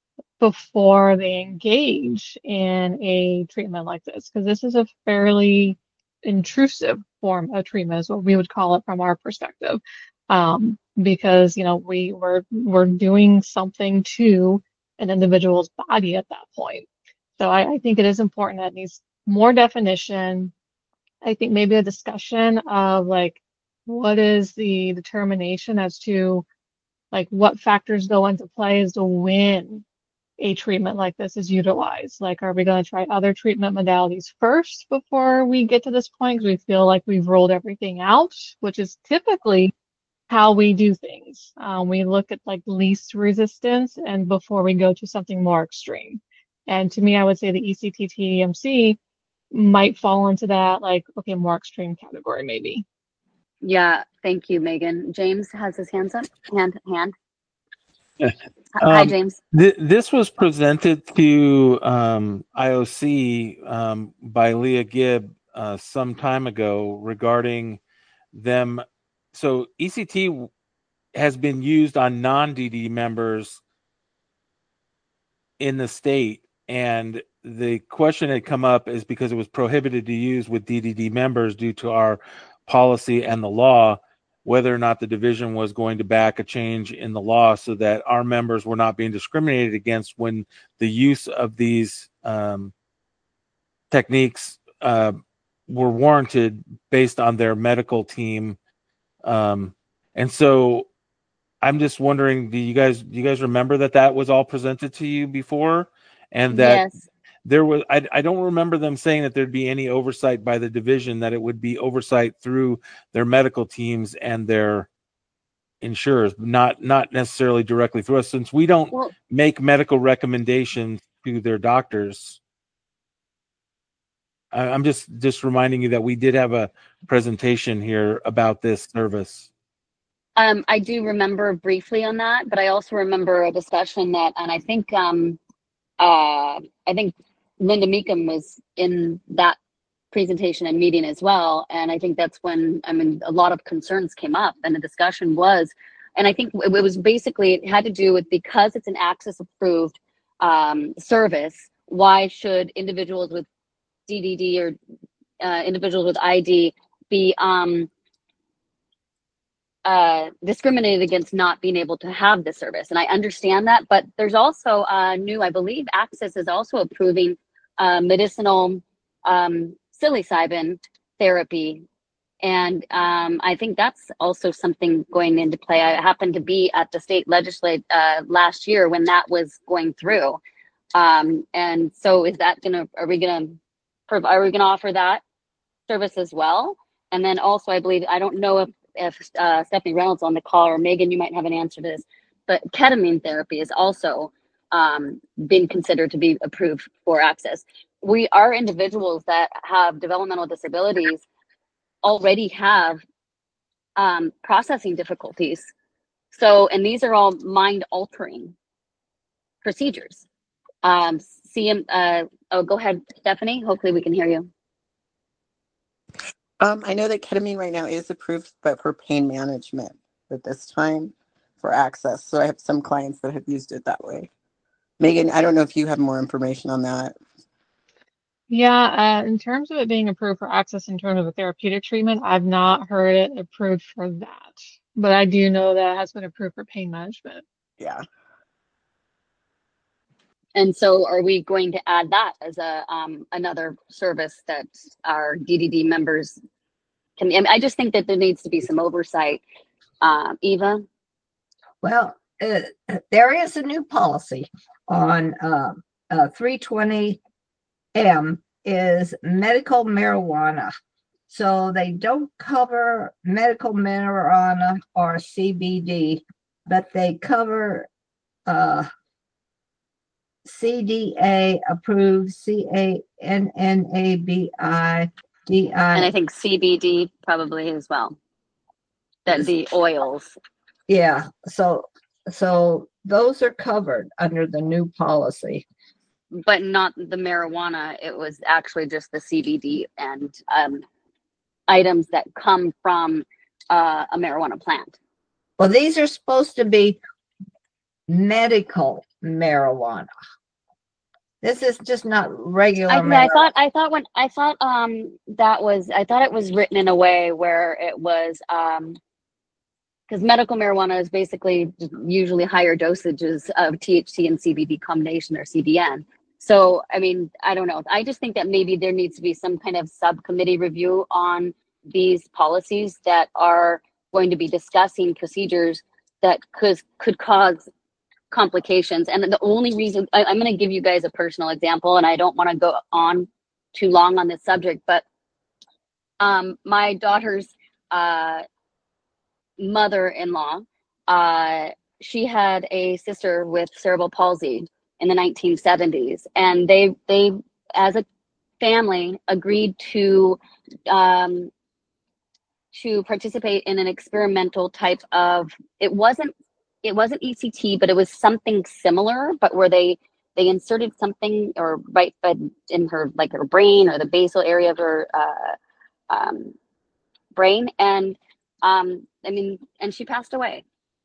before they engage in a treatment like this? Because this is a fairly intrusive form of treatment, is what we would call it from our perspective. Um, because, you know, we we're, we're doing something to an individual's body at that point. So I, I think it is important that it needs more definition. I think maybe a discussion of like, what is the determination as to like what factors go into play as to when a treatment like this is utilized. Like, are we going to try other treatment modalities first before we get to this point? Because we feel like we've rolled everything out, which is typically how we do things. Um, we look at like least resistance and before we go to something more extreme. And to me, I would say the E C T T E M C might fall into that, like, okay, more extreme category, maybe. Yeah, thank you, Megan. James has his hands up. Hand, hand. Yeah. Hi, Um, James. th- this was presented to um, I O C um, by Leah Gibb uh, some time ago regarding them. So E C T has been used on non-D D members in the state, and the question had come up is because it was prohibited to use with D D D members due to our policy and the law, whether or not the division was going to back a change in the law so that our members were not being discriminated against when the use of these um, techniques uh, were warranted based on their medical team. Um, and so I'm just wondering, do you guys do you guys remember that that was all presented to you before, and that Yes. there was? I, I don't remember them saying that there'd be any oversight by the division, that it would be oversight through their medical teams and their insurers, not not necessarily directly through us, since we don't Well, make medical recommendations to their doctors. I, I'm just just reminding you that we did have a presentation here about this service. Um, I do remember briefly on that, but I also remember a discussion that, and I think, um, uh, I think Linda Meekum was in that presentation and meeting as well. And I think that's when, I mean, a lot of concerns came up, and the discussion was, and I think it was basically, it had to do with, because it's an access approved um, service, why should individuals with D D D or uh, individuals with I D be um, uh, discriminated against not being able to have the service? And I understand that, but there's also uh, new, I believe Access is also approving uh, medicinal um, psilocybin therapy. And um, I think that's also something going into play. I happened to be at the state legislature uh, last year when that was going through. Um, and so is that gonna, are we gonna, are we gonna offer that service as well? And then also, I believe, I don't know if, if uh, Stephanie Reynolds on the call, or Megan, you might have an answer to this, but ketamine therapy is also um, been considered to be approved for Access. We are individuals that have developmental disabilities already have um, processing difficulties. So, and these are all mind altering procedures. Um, C M, uh, oh, go ahead, Stephanie. Hopefully we can hear you. Um, I know that ketamine right now is approved, but for pain management at this time for access. So I have some clients that have used it that way. Megan, I don't know if you have more information on that. Yeah, uh, in terms of it being approved for access in terms of a therapeutic treatment, I've not heard it approved for that. But I do know that it has been approved for pain management. Yeah. And so are we going to add that as a um, another service that our D D D members can, I, mean, I just think that there needs to be some oversight. Uh, Eva? Well, uh, there is a new policy on uh, uh, three twenty M is medical marijuana. So they don't cover medical marijuana or C B D, but they cover uh, C D A approved, C A N N A B I D I. And I think C B D probably as well. That the oils. Yeah, so so those are covered under the new policy. But not the marijuana. It was actually just the C B D and um, items that come from uh, a marijuana plant. Well, these are supposed to be medical marijuana. This is just not regular I, marijuana. I thought I thought when I thought um that was I thought it was written in a way where it was um because medical marijuana is basically usually higher dosages of T H C and C B D combination or C B N. So I mean, I don't know. I just think that maybe there needs to be some kind of subcommittee review on these policies that are going to be discussing procedures that could could cause complications. And the only reason I, I'm going to give you guys a personal example, and I don't want to go on too long on this subject, but um, my daughter's uh, mother-in-law, uh, she had a sister with cerebral palsy in the nineteen seventies, and they they as a family agreed to um, to participate in an experimental type of, it wasn't it wasn't E C T, but it was something similar, but where they they inserted something or right in her, like her brain or the basal area of her uh, um, brain, and um, I mean, and she passed away.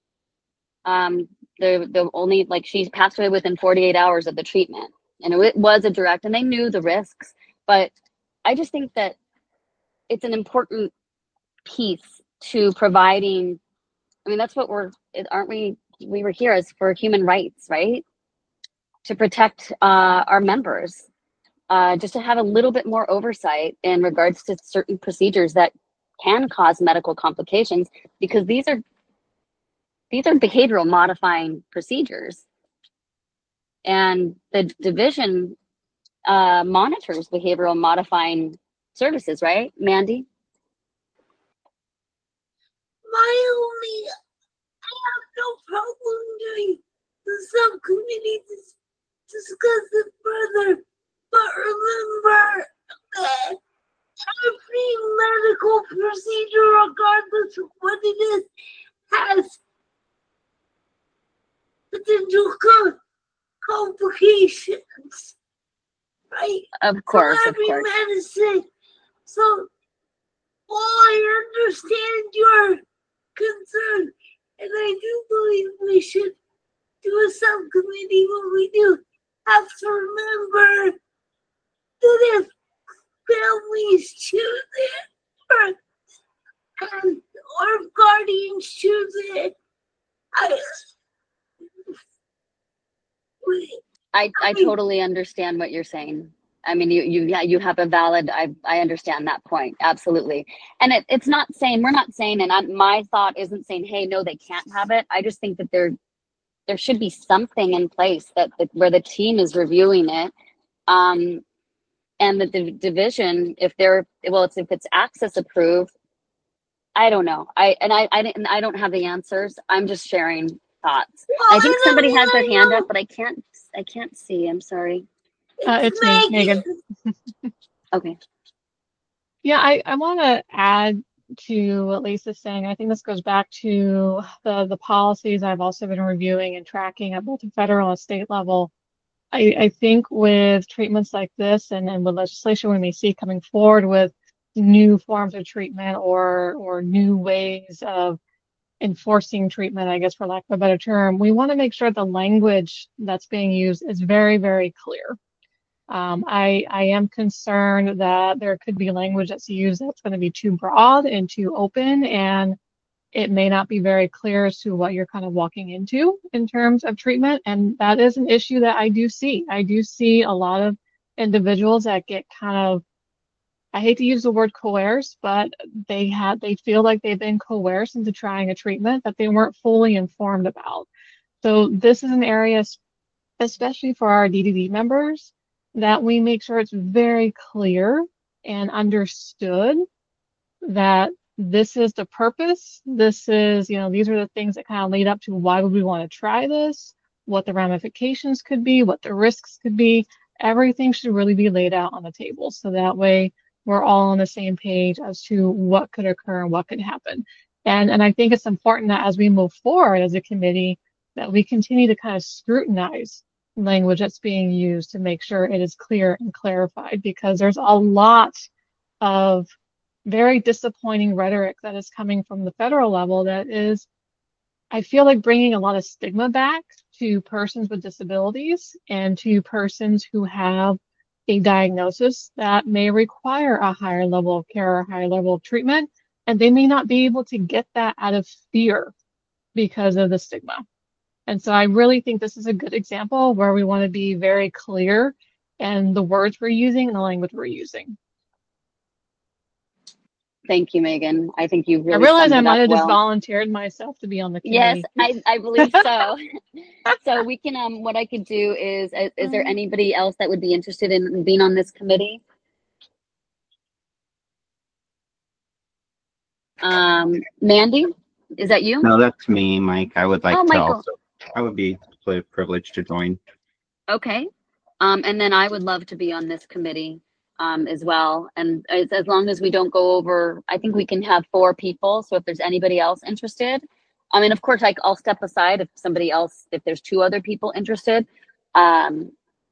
Um, the the only like she passed away within forty-eight hours of the treatment, and it was a direct, and they knew the risks, but I just think that it's an important piece to providing. I mean, that's what we're, aren't we? We were here as for human rights, right? To protect uh, our members, uh, just to have a little bit more oversight in regards to certain procedures that can cause medical complications, because these are these are behavioral modifying procedures, and the division uh, monitors behavioral modifying services, right, Mandy? My only, I have no problem doing the subcommittee to discuss it further, but remember that every medical procedure, regardless of what it is, has potential co- complications, right? Of course, For of every course. medicine. So, while I understand your concern, and I do believe we should do a subcommittee, but we do have to remember that if families choose it, or, and, or guardians choose it, I, we, I, I totally understand what you're saying. I mean, you you yeah, you have a valid. I I understand that point, absolutely. And it, it's not saying, we're not saying, and I, my thought isn't saying, hey, no, they can't have it. I just think that there there should be something in place that, that where the team is reviewing it, um, and the div- division, if they're well, it's if it's access approved. I don't know. I and I I didn't. I don't have the answers. I'm just sharing thoughts. I think somebody has their hand up, but I can't. I can't see. I'm sorry. Uh, it's me, Megan. Okay. Yeah, I, I want to add to what Lisa's saying. I think this goes back to the, the policies I've also been reviewing and tracking at both the federal and state level. I, I think with treatments like this and, and with legislation we may see coming forward with new forms of treatment or or new ways of enforcing treatment, I guess, for lack of a better term, we want to make sure the language that's being used is very, very clear. Um, I, I am concerned that there could be language that's used that's going to be too broad and too open, and it may not be very clear as to what you're kind of walking into in terms of treatment. And that is an issue that I do see. I do see a lot of individuals that get kind of, I hate to use the word coerced, but they had they feel like they've been coerced into trying a treatment that they weren't fully informed about. So this is an area, especially for our D D D members, that we make sure it's very clear and understood that this is the purpose. This is, you know, these are the things that kind of lead up to why would we want to try this, what the ramifications could be, what the risks could be. Everything should really be laid out on the table. So that way we're all on the same page as to what could occur and what could happen. And, and I think it's important that as we move forward as a committee, that we continue to kind of scrutinize language that's being used to make sure it is clear and clarified, because there's a lot of very disappointing rhetoric that is coming from the federal level that is, I feel like, bringing a lot of stigma back to persons with disabilities and to persons who have a diagnosis that may require a higher level of care or a higher level of treatment, and they may not be able to get that out of fear because of the stigma. And so I really think this is a good example where we want to be very clear in the words we're using and the language we're using. Thank you, Megan. I think you really I realize summed I it might up have just well. volunteered myself to be on the Yes, committee. I, I believe so. So we can, um, what I could do is, is, is there anybody else that would be interested in being on this committee? Um, Mandy, is that you? No, that's me, Mike. I would like Oh, to Michael. also, I would be pl- privileged to join. Okay. Um, and then I would love to be on this committee um, as well. And as, as long as we don't go over, I think we can have four people. So if there's anybody else interested, I mean, of course, I, I'll step aside if somebody else, if there's two other people interested. Um,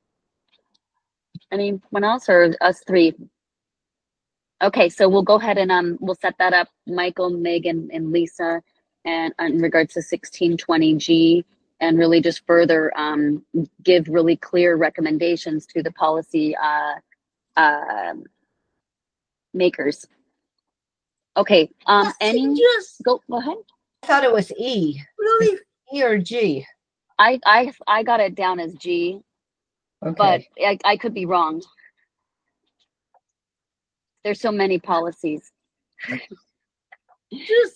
anyone else or us three? Okay, so we'll go ahead and um, we'll set that up, Michael, Megan, and Lisa, and in regards to sixteen twenty G, and really just further um, give really clear recommendations to the policy uh, uh, makers. Okay, um, any, Just go, go ahead. I thought it was E. really, E or G. I, I, I got it down as G, Okay. but I, I could be wrong. There's so many policies. just,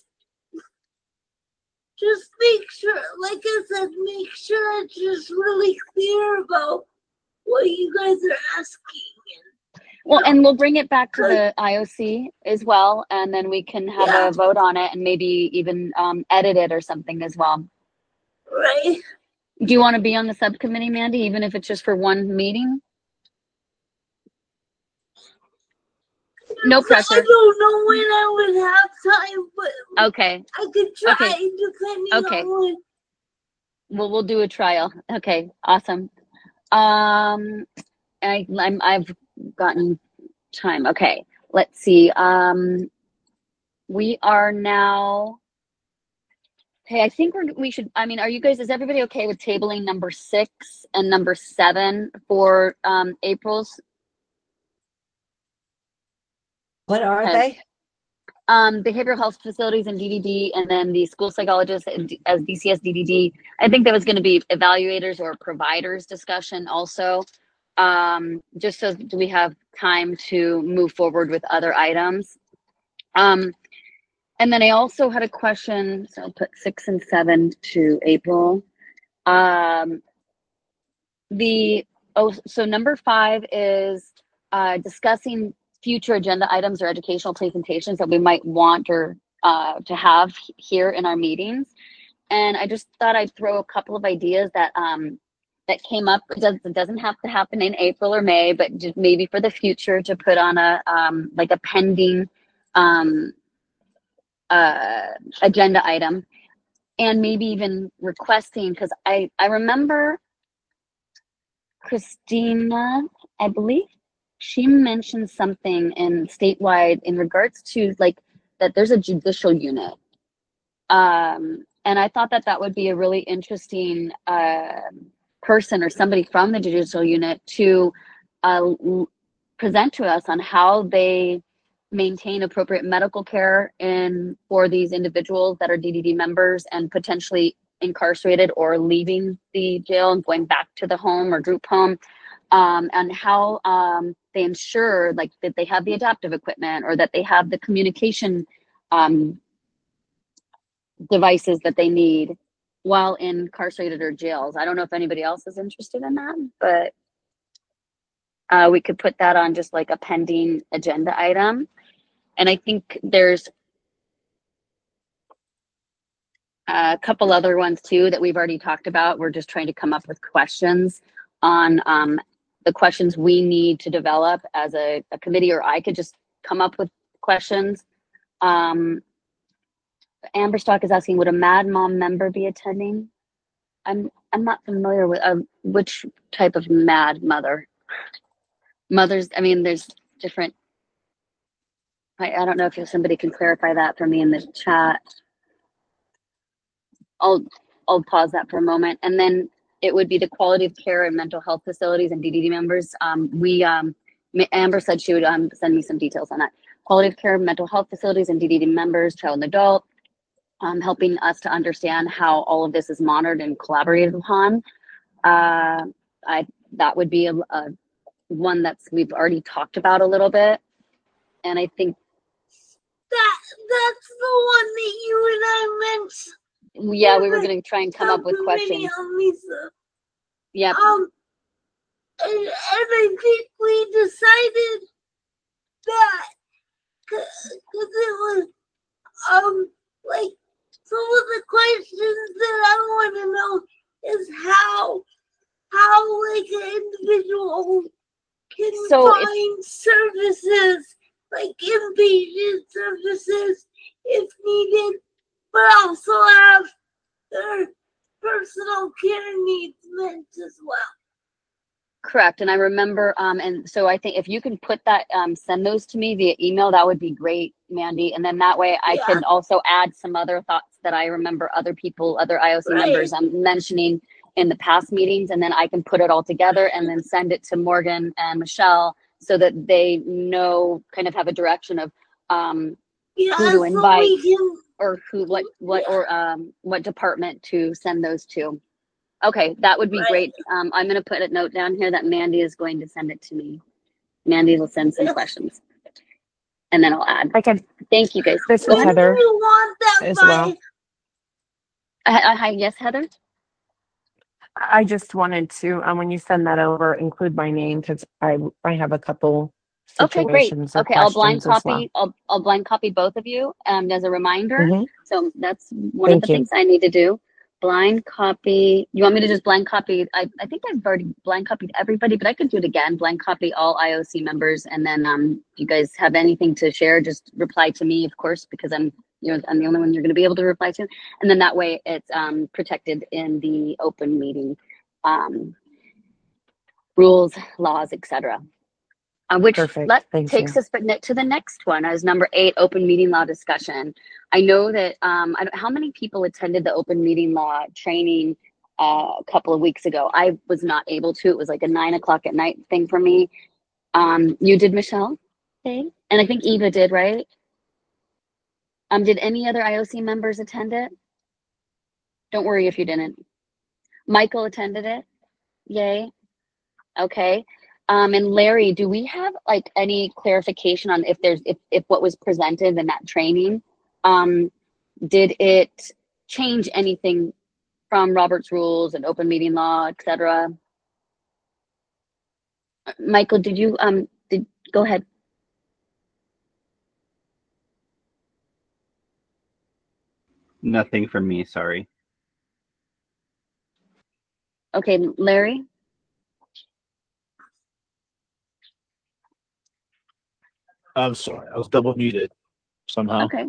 just make sure, like I said, make sure it's just really clear about what you guys are asking. Well, and we'll bring it back to the I O C as well, and then we can have Yeah. a vote on it and maybe even um, edit it or something as well. Right. Do you want to be on the subcommittee, Mandy, even if it's just for one meeting? No pressure. I don't know when I would have time, but Okay. I could try Okay. depending Okay. on when. Well, we'll do a trial. Okay, awesome. Um, I, I'm, I've gotten time. Okay, let's see. Um, we are now. Okay, I think we're, we should. I mean, are you guys? Is everybody okay with tabling number six and number seven for um, April's? What are Okay. they? Um, behavioral health facilities and D D D, and then the school psychologists as D C S D D D. I think that was going to be evaluators or providers discussion also. Um, just so we have time to move forward with other items. Um, and then I also had a question, so I'll put six and seven to April. Um, the, oh, so number five is uh, discussing future agenda items or educational presentations that we might want or uh, to have here in our meetings. And I just thought I'd throw a couple of ideas that um, that came up. It doesn't, it doesn't have to happen in April or May, but just maybe for the future to put on a um, like a pending um, uh, agenda item, and maybe even requesting, because I, I remember Christina, I believe, she mentioned something in statewide in regards to like that there's a judicial unit. Um, and I thought that that would be a really interesting uh, person or somebody from the judicial unit to uh, present to us on how they maintain appropriate medical care in for these individuals that are D D D members and potentially incarcerated or leaving the jail and going back to the home or group home, um, and how um, they ensure like that they have the adaptive equipment or that they have the communication um, devices that they need while incarcerated or jails. I don't know if anybody else is interested in that, but uh, we could put that on just like a pending agenda item. And I think there's a couple other ones too that we've already talked about. We're just trying to come up with questions on um, the questions we need to develop as a, a committee, or I could just come up with questions. Um, Amber Stock is asking, would a Mad Mom member be attending? I'm I'm not familiar with uh, which type of mad mother. Mothers, I mean, there's different. I, I don't know if somebody can clarify that for me in the chat. I'll I'll pause that for a moment, and then it would be the quality of care in mental health facilities and D D D members. Um, we um, Amber said she would um, send me some details on that. Quality of care in mental health facilities and D D D members, child and adult, um, helping us to understand how all of this is monitored and collaborated upon. Uh, I that would be a, a one that's we've already talked about a little bit, and I think that that's the one that you and I mentioned. Yeah, we were going to try and come up with questions. Yep. Um, and, and I think we decided that because it was um like some of the questions that I want to know is how how like an individual can So find services like inpatient services if needed, but also have their personal care needs met as well. Correct. And I remember, um, and so I think if you can put that, um, send those to me via email, that would be great, Mandy. And then that way I Yeah. can also add some other thoughts that I remember other people, other I O C Right. members um, mentioning in the past meetings. And then I can put it all together and then send it to Morgan and Michelle so that they know, kind of have a direction of um, Yeah, who to so invite we can, or who, what, what, or um, what department to send those to. Okay, that would be Right. great. Um, I'm going to put a note down here that Mandy is going to send it to me. Mandy will send some Yes. questions, and then I'll add. I can. Thank you, guys. This Go is ahead. Heather we want that as by well. Uh, uh, hi, yes, Heather. I just wanted to, um, when you send that over, include my name because I I have a couple Okay, great. situations or Okay, I'll blind questions as copy. well. I'll I'll blind copy both of you um, as a reminder. Mhm. So that's one of Thank the you. things I need to do. Blind copy. You want me to just blind copy? I, I think I've already blind copied everybody, but I could do it again. Blind copy all I O C members, and then um, if you guys have anything to share, just reply to me, of course, because I'm you know I'm the only one you're going to be able to reply to, and then that way it's um, protected in the open meeting um, rules, laws, et cetera. Uh, which Perfect. let, Thank takes you. us but ne- to the next one as number eight, open meeting law discussion. I know that um, I don't, how many people attended the open meeting law training uh, a couple of weeks ago? I was not able to. It was like a nine o'clock at night thing for me. Um, you did, Michelle? Okay. And I think Eva did, right? Um, did any other I O C members attend it? Don't worry if you didn't. Michael attended it? Yay. Okay. Um, and Larry, do we have like any clarification on if there's if, if what was presented in that training, um, did it change anything from Robert's rules and open meeting law, et cetera? Michael, did you um did go ahead? Nothing from me, sorry. Okay, Larry? I'm sorry, I was double muted somehow. Okay.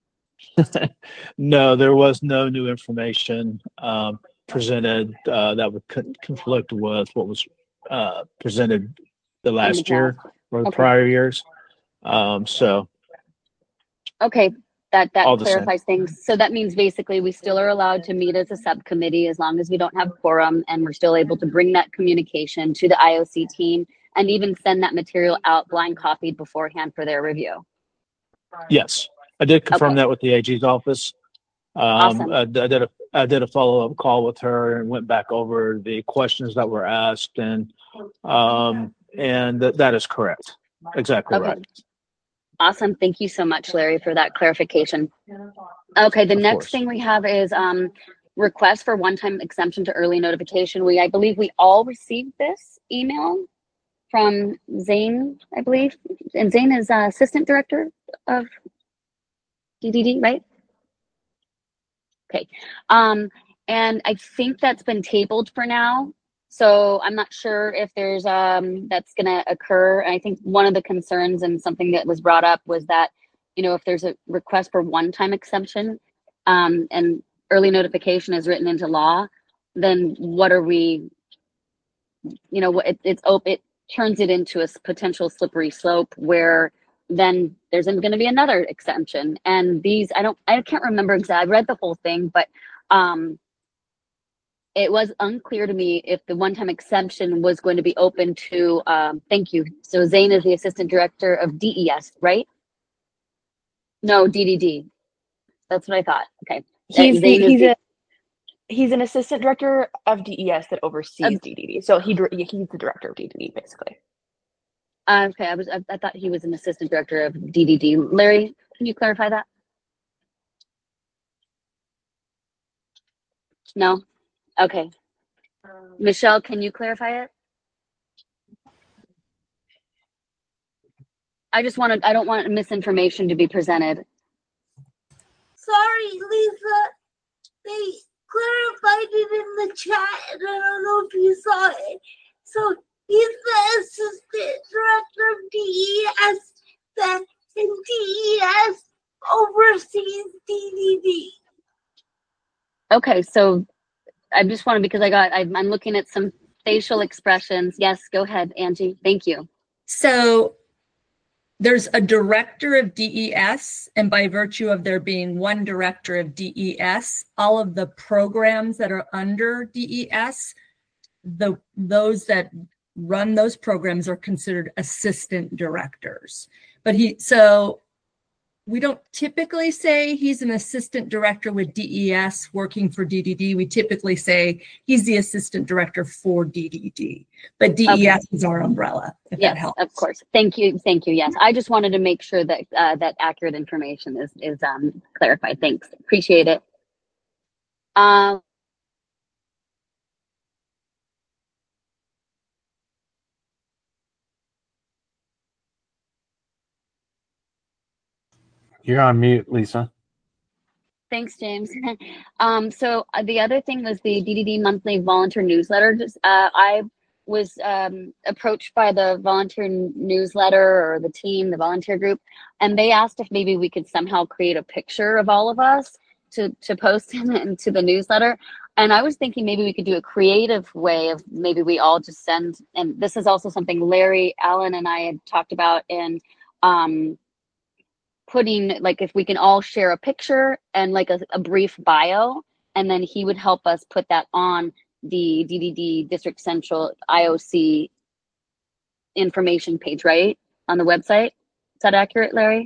No, there was no new information um, presented uh, that would con- conflict with what was uh, presented the last year or the Okay. prior years. Um, so Okay, that that all the same. clarifies things. So that means basically we still are allowed to meet as a subcommittee as long as we don't have quorum, and we're still able to bring that communication to the I O C team and even send that material out blind copied beforehand for their review. Yes, I did confirm Okay. that with the A G's office. Um, Awesome. I, I did a I did a follow up call with her and went back over the questions that were asked, and um, and that that is correct. Exactly Okay. right. Awesome. Thank you so much, Larry, for that clarification. Okay, the Of next course. thing we have is um, request for one-time exemption to early notification. We, I believe we all received this email from Zane, I believe. And Zane is uh, Assistant Director of D D D, right? Okay. Um, and I think that's been tabled for now. So I'm not sure if there's um that's gonna occur. I think one of the concerns and something that was brought up was that, you know, if there's a request for one-time exemption, um, and early notification is written into law, then what are we, you know, what it, it's open, it turns it into a s- potential slippery slope where then there's going to be another exemption. And these, I don't, I can't remember exactly. I read the whole thing, but um, it was unclear to me if the one-time exemption was going to be open to, um, thank you. So Zane is the Assistant Director of D E S, right? No, D D D. That's what I thought. Okay. Uh, He's the Zane is he's the, a he's an assistant director of D E S that oversees of- D D D. So he dir- he's the director of D D D basically. uh, okay, I was, I, I thought he was an Assistant Director of D D D. Larry, can you clarify that? No? Okay. Michelle, can you clarify it? I just wanted, I don't want misinformation to be presented. Sorry, Lisa. They clarified it in the chat, and I don't know if you saw it. So he's the assistant director of D E S, that and D E S oversees D D D. Okay, so I just wanted, because I got, I'm, I'm looking at some facial expressions. Yes, go ahead, Angie. Thank you. So there's a director of D E S, and by virtue of there being one director of D E S, all of the programs that are under D E S, the those that run those programs are considered assistant directors. But he, so we don't typically say he's an assistant director with D E S working for D D D. We typically say he's the assistant director for D D D, but D E S Okay. is our umbrella, if that Yes, helps. of course. Thank you. Thank you. Yes, I just wanted to make sure that uh, that accurate information is is um, clarified. Thanks. Appreciate it. Um, You're on mute, Lisa. Thanks, James. um, so uh, the other thing was the D D D monthly volunteer newsletter. Just uh, I was um, approached by the volunteer n- newsletter or the team, the volunteer group, and they asked if maybe we could somehow create a picture of all of us to to post in, into the newsletter. And I was thinking maybe we could do a creative way of maybe we all just send. And this is also something Larry Allen and I had talked about in. Um, putting, like, if we can all share a picture and like a, a brief bio, and then he would help us put that on the D D D District Central I O C information page, right, on the website. Is that accurate, Larry?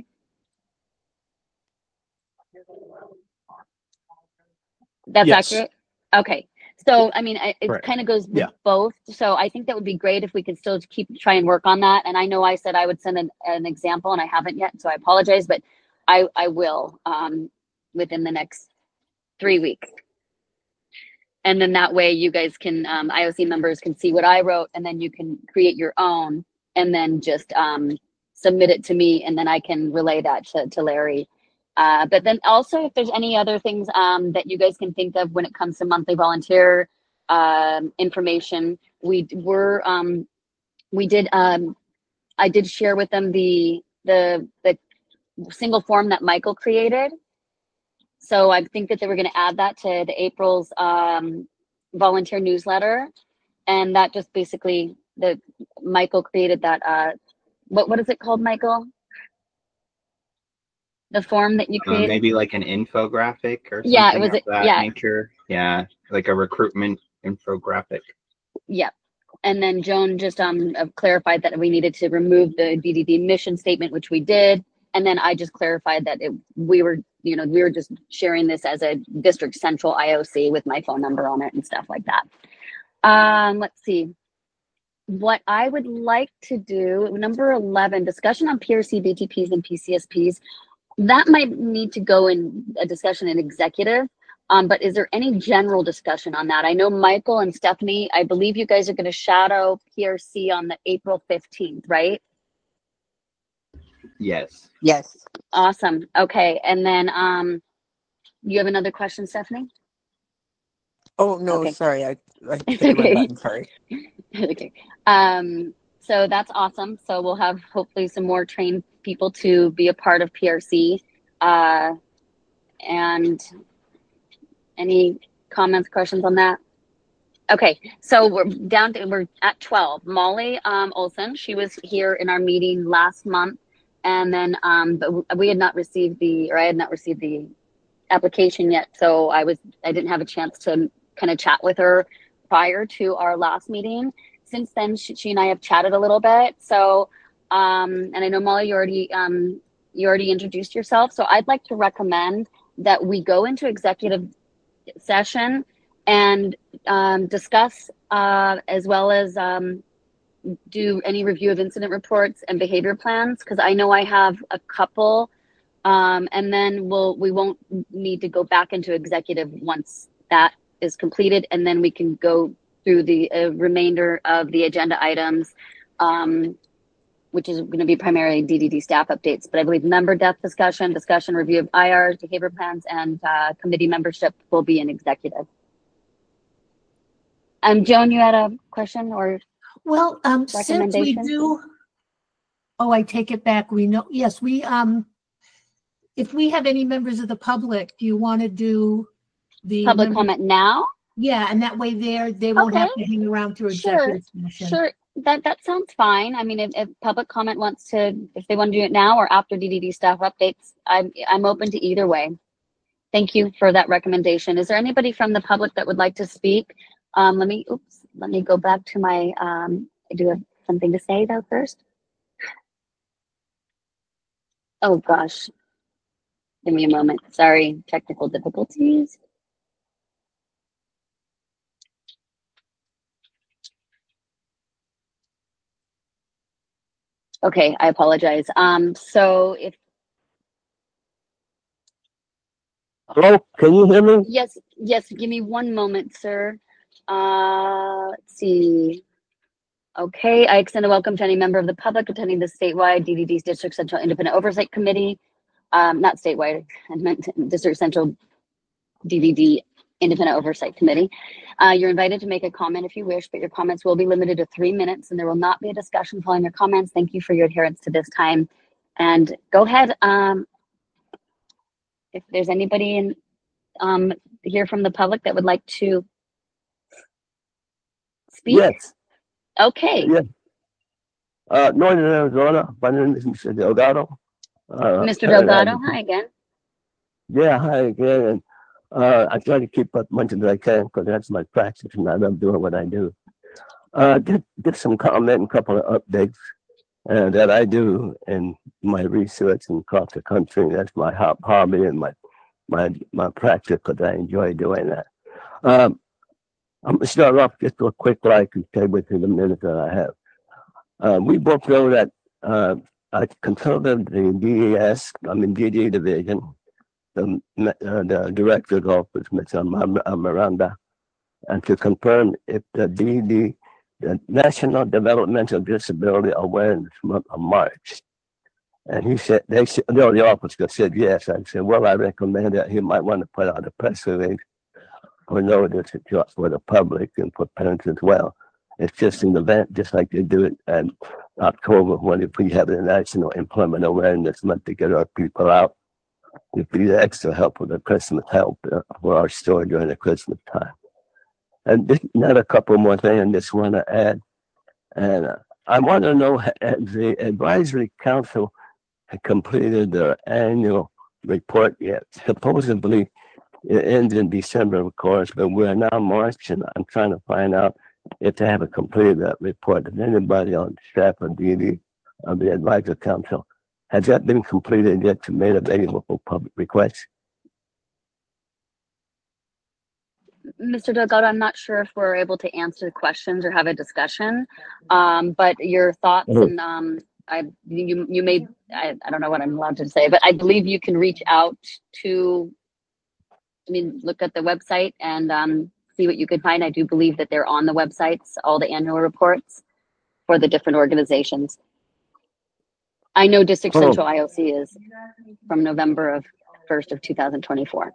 That's Yes. accurate? Okay. So, I mean, I- it Correct. kind of goes with Yeah. both. So I think that would be great if we could still keep try and work on that. And I know I said I would send an, an example, and I haven't yet, so I apologize, but I, I will um, within the next three weeks. And then that way you guys can, um, I O C members can see what I wrote, and then you can create your own and then just um, submit it to me, and then I can relay that to, to Larry. Uh, but then also, if there's any other things um, that you guys can think of when it comes to monthly volunteer um, information, we were, um, we did, um, I did share with them the, the, the single form that Michael created. So I think that they were going to add that to the April's um, volunteer newsletter. And that just basically, the Michael created that, uh, what, what is it called, Michael? The form that you Uh, created? maybe like an infographic or something Yeah, it was, of that yeah, nature. Yeah, like a recruitment infographic. yeah. And then Joan just um uh, clarified that we needed to remove the D D D mission statement, which we did. And then I just clarified that it, we were, you know, we were just sharing this as a district central I O C with my phone number on it and stuff like that. Um, let's see. What I would like to do, number eleven, discussion on P R C, B T Ps, and P C S Ps. That might need to go in a discussion in executive. Um, but is there any general discussion on that? I know Michael and Stephanie, I believe you guys are going to shadow P R C on the April fifteenth, right? Yes. Yes. Awesome. Okay. And then um, you have another question, Stephanie? Oh, no, Okay. sorry. I, I It's hit the wrong okay. button. Sorry. Okay. Um, so that's awesome. So we'll have hopefully some more trained people to be a part of P R C. Uh, and any comments, questions on that? Okay, so we're down to, we're at twelve. Molly um, Olson, she was here in our meeting last month. And then, um, but we had not received the, or I had not received the application yet. So I was, I didn't have a chance to kind of chat with her prior to our last meeting. Since then, she, she and I have chatted a little bit. So, um, and I know Molly, you already, um, you already introduced yourself. So I'd like to recommend that we go into executive session and um, discuss uh, as well as um, do any review of incident reports and behavior plans, because I know I have a couple, um, and then we'll we won't need to go back into executive once that is completed, and then we can go through the uh, remainder of the agenda items, um, which is going to be primarily D D D staff updates. But I believe member death discussion, discussion review of I Rs, behavior plans, and uh, committee membership will be in executive. Um, Joan, you had a question or Well, um, since we recommendation? do, oh, I take it back. We know, yes, we, um, if we have any members of the public, do you want to do the Public member- comment now? Yeah, and that way there, they won't have Okay. to hang around through Sure, executive session. sure. That that sounds fine. I mean, if, if public comment wants to, if they want to do it now or after D D D staff updates, I'm I'm open to either way. Thank you for that recommendation. Is there anybody from the public that would like to speak? Um, let me, oops, let me go back to my, um, I do have something to say though first. Oh gosh. Give me a moment. Sorry, technical difficulties. Okay, I apologize. Um, so if Hello, can you hear me? yes, yes, give me one moment, sir. Uh, let's see. Okay, I extend a welcome to any member of the public attending the statewide D D D's District Central Independent Oversight Committee. Um, not statewide, I meant District Central D D D Independent Oversight Committee. Uh, you're invited to make a comment if you wish, but your comments will be limited to three minutes and there will not be a discussion following your comments. Thank you for your adherence to this time. And go ahead. Um, if there's anybody in um, here from the public that would like to speak. Yes. Okay. Yes. Uh, Northern Arizona. My name is Mister Delgado. Uh, Mister and I- Delgado, hi again. Yeah, hi again. And uh, I try to keep up much as I can because that's my practice and I love doing what I do. Uh, get, get some comment and a couple of updates uh, that I do in my research and across the country. That's my hop hobby and my my my practice because I enjoy doing that. Um, I'm gonna start off just a quick like and stay within the minute that I have. Uh, we both know that uh, I consulted the D E S, I mean D D division, the, uh, the director's office, Miz Miranda, and to confirm if the D D, the National Developmental Disability Awareness Month of March. And he said, they said, no, the officer said yes. I said, well, I recommend that he might want to put out a press release or notice it just for the public and for parents as well. It's just an event, just like they do it in October when if we have the National Employment Awareness Month to get our people out. It'd be the extra help with the Christmas help uh, for our store during the Christmas time. And just another couple more things I just want to add. And uh, I want to know, has the advisory council had completed their annual report yet? Supposedly, it ends in December, of course, but we're now March, and I'm trying to find out if they haven't completed that report. Does anybody on staff or D D of the advisory council, has that been completed yet to made available for public request? Mister Delgado, I'm not sure if we're able to answer questions or have a discussion, um, but your thoughts Mhm. and um, I, you, you may, I, I don't know what I'm allowed to say, but I believe you can reach out to, I mean, look at the website and um, see what you can find. I do believe that they're on the websites, all the annual reports for the different organizations. I know District Oh. Central I O C is from November of first of two thousand twenty-four.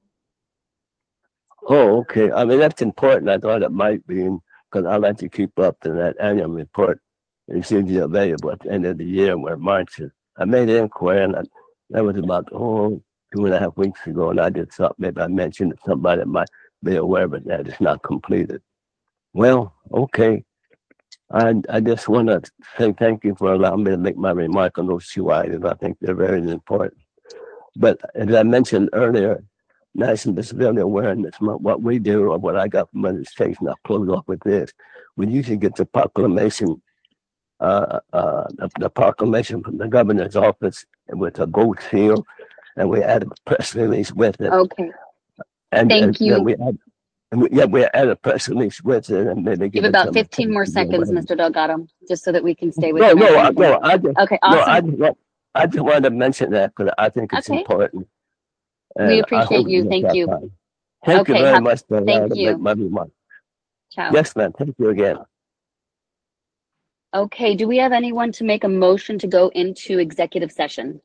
Oh, okay. I mean, that's important. I thought it might be, because I like to keep up to that annual report. It's usually available at the end of the year where March is. I made an inquiry, and I, that was about, oh, two and a half weeks ago, and I just thought maybe I mentioned it to somebody that might be aware of it, that it's not completed. Well, okay. I I just want to say thank you for allowing me to make my remark on those two items. I think they're very important. But as I mentioned earlier, National Disability Awareness Month, what we do or what I got from administration, I'll close off with this. We usually get the proclamation, uh, uh, the, the proclamation from the governor's office with a gold seal, and we add a press release with it. Okay. And, Thank and you. then we add, and we, yeah, we add a press release with it, and then they You give have it to about them. fifteen more seconds, Mister Delgado, just so that we can stay No, within our no, I- time frame. no, I just, Okay, no, I awesome. just, want- I just wanted to mention that because I think it's Okay. important. We And I appreciate hope you. you Thank have you. time. Thank you Okay, very have, much for allowing thank me to make you. my remark. Ciao. Yes, ma'am. Thank you again. Okay, do we have anyone to make a motion to go into executive session?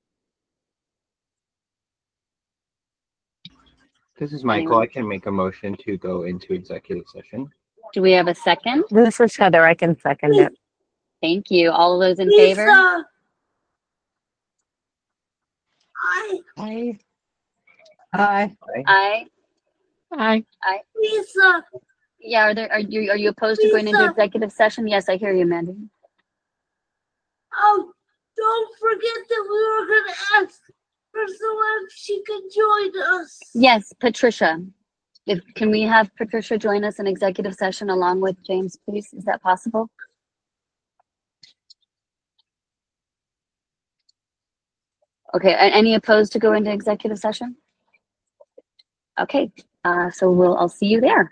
This is Michael. Anyone? I can make a motion to go into executive session. Do we have a second? This is Heather. I can second it. Thank you. All those in favor? Lisa. I. I Aye. Aye. Aye. Aye. Lisa. Yeah, are there, are you, are you opposed to going into Lisa. executive session? Yes, I hear you, Mandy. Oh, don't forget that we were gonna ask Priscilla if she could join us. Yes, Patricia. If, can we have Patricia join us in executive session along with James, please? Is that possible? Okay, a- any opposed to go into executive session? Okay, uh, so we'll, I'll see you there.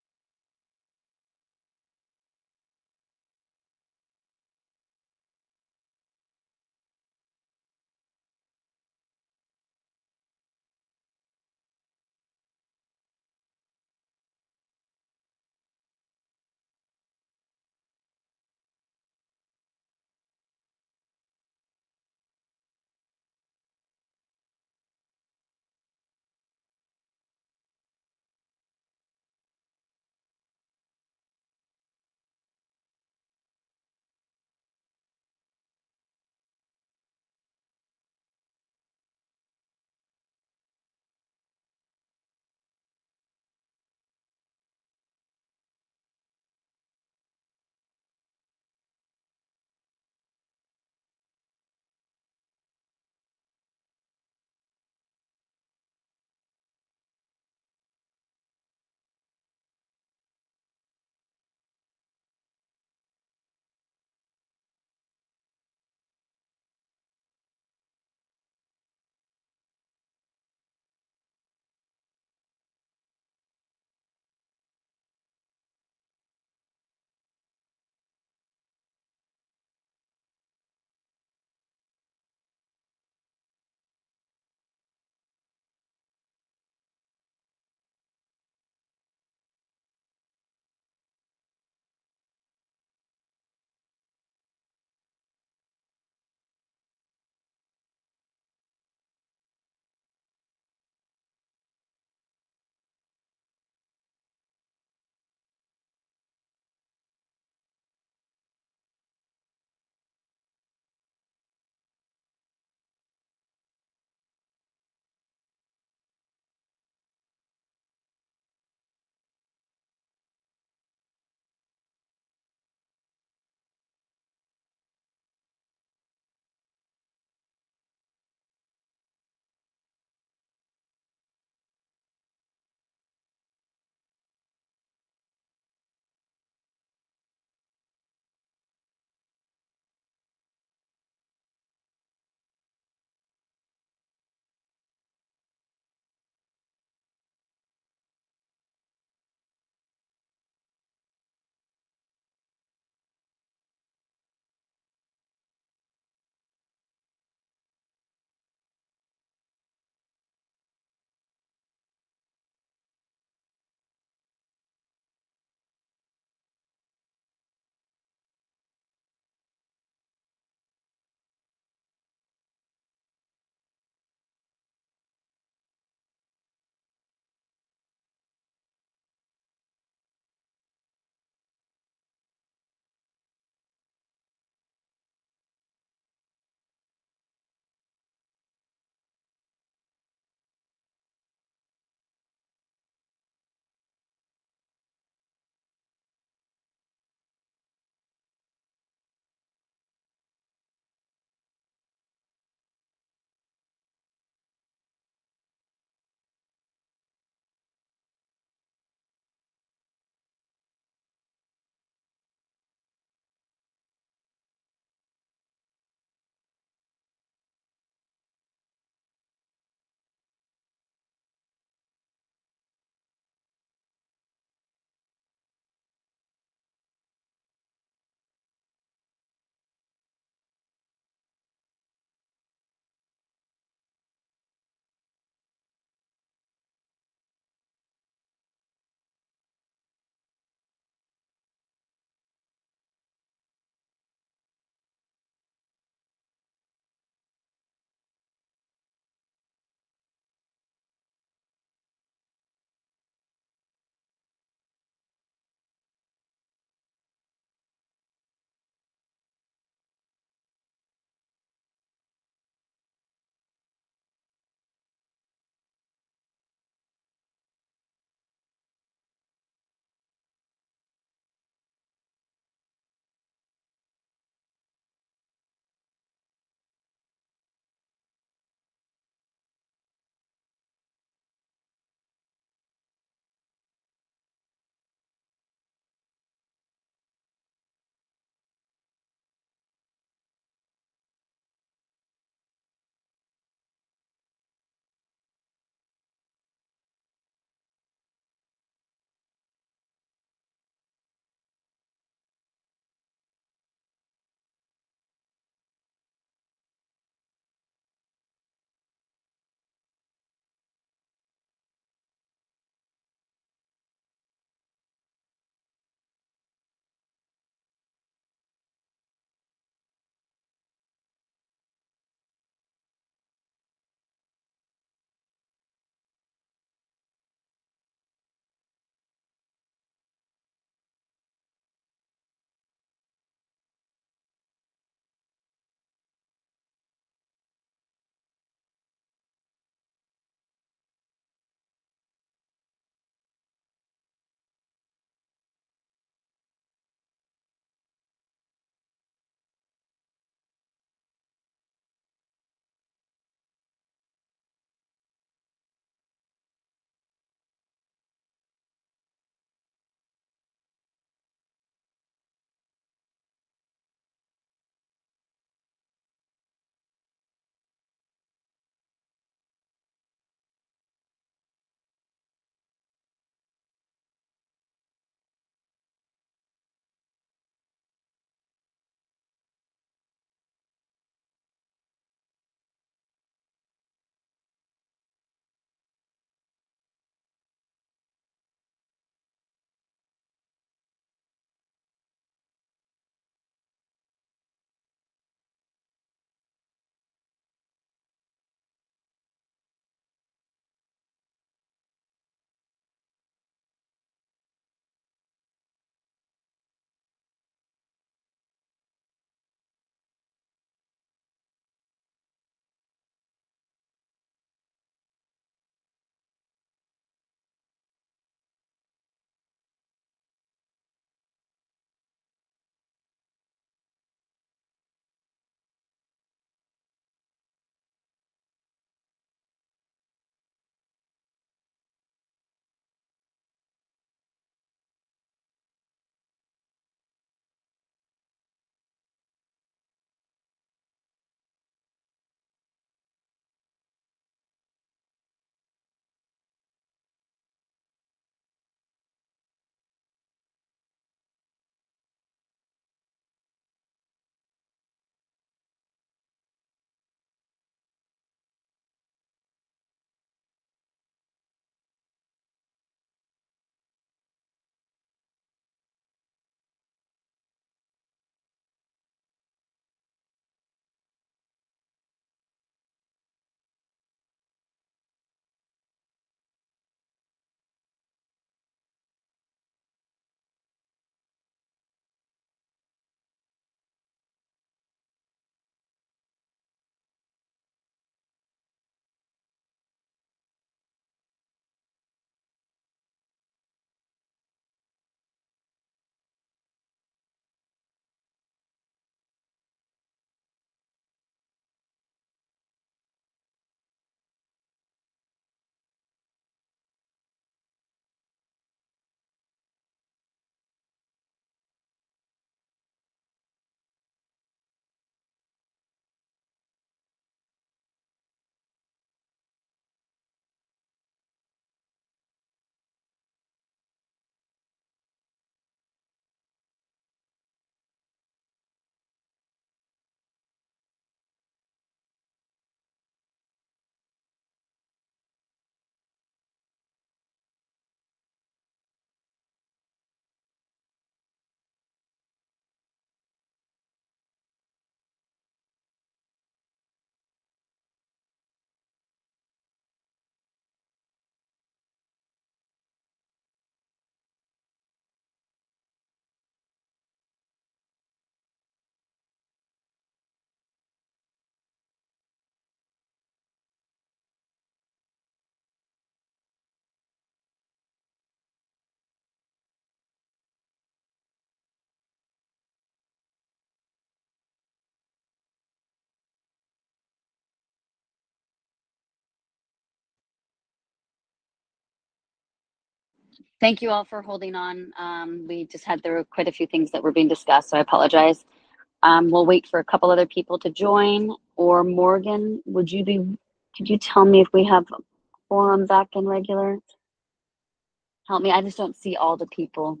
Thank you all for holding on. Um, we just had, there were quite a few things that were being discussed, so I apologize. Um, we'll wait for a couple other people to join. Or Morgan, would you be, could you tell me if we have forum back in regular? Help me, I just don't see all the people.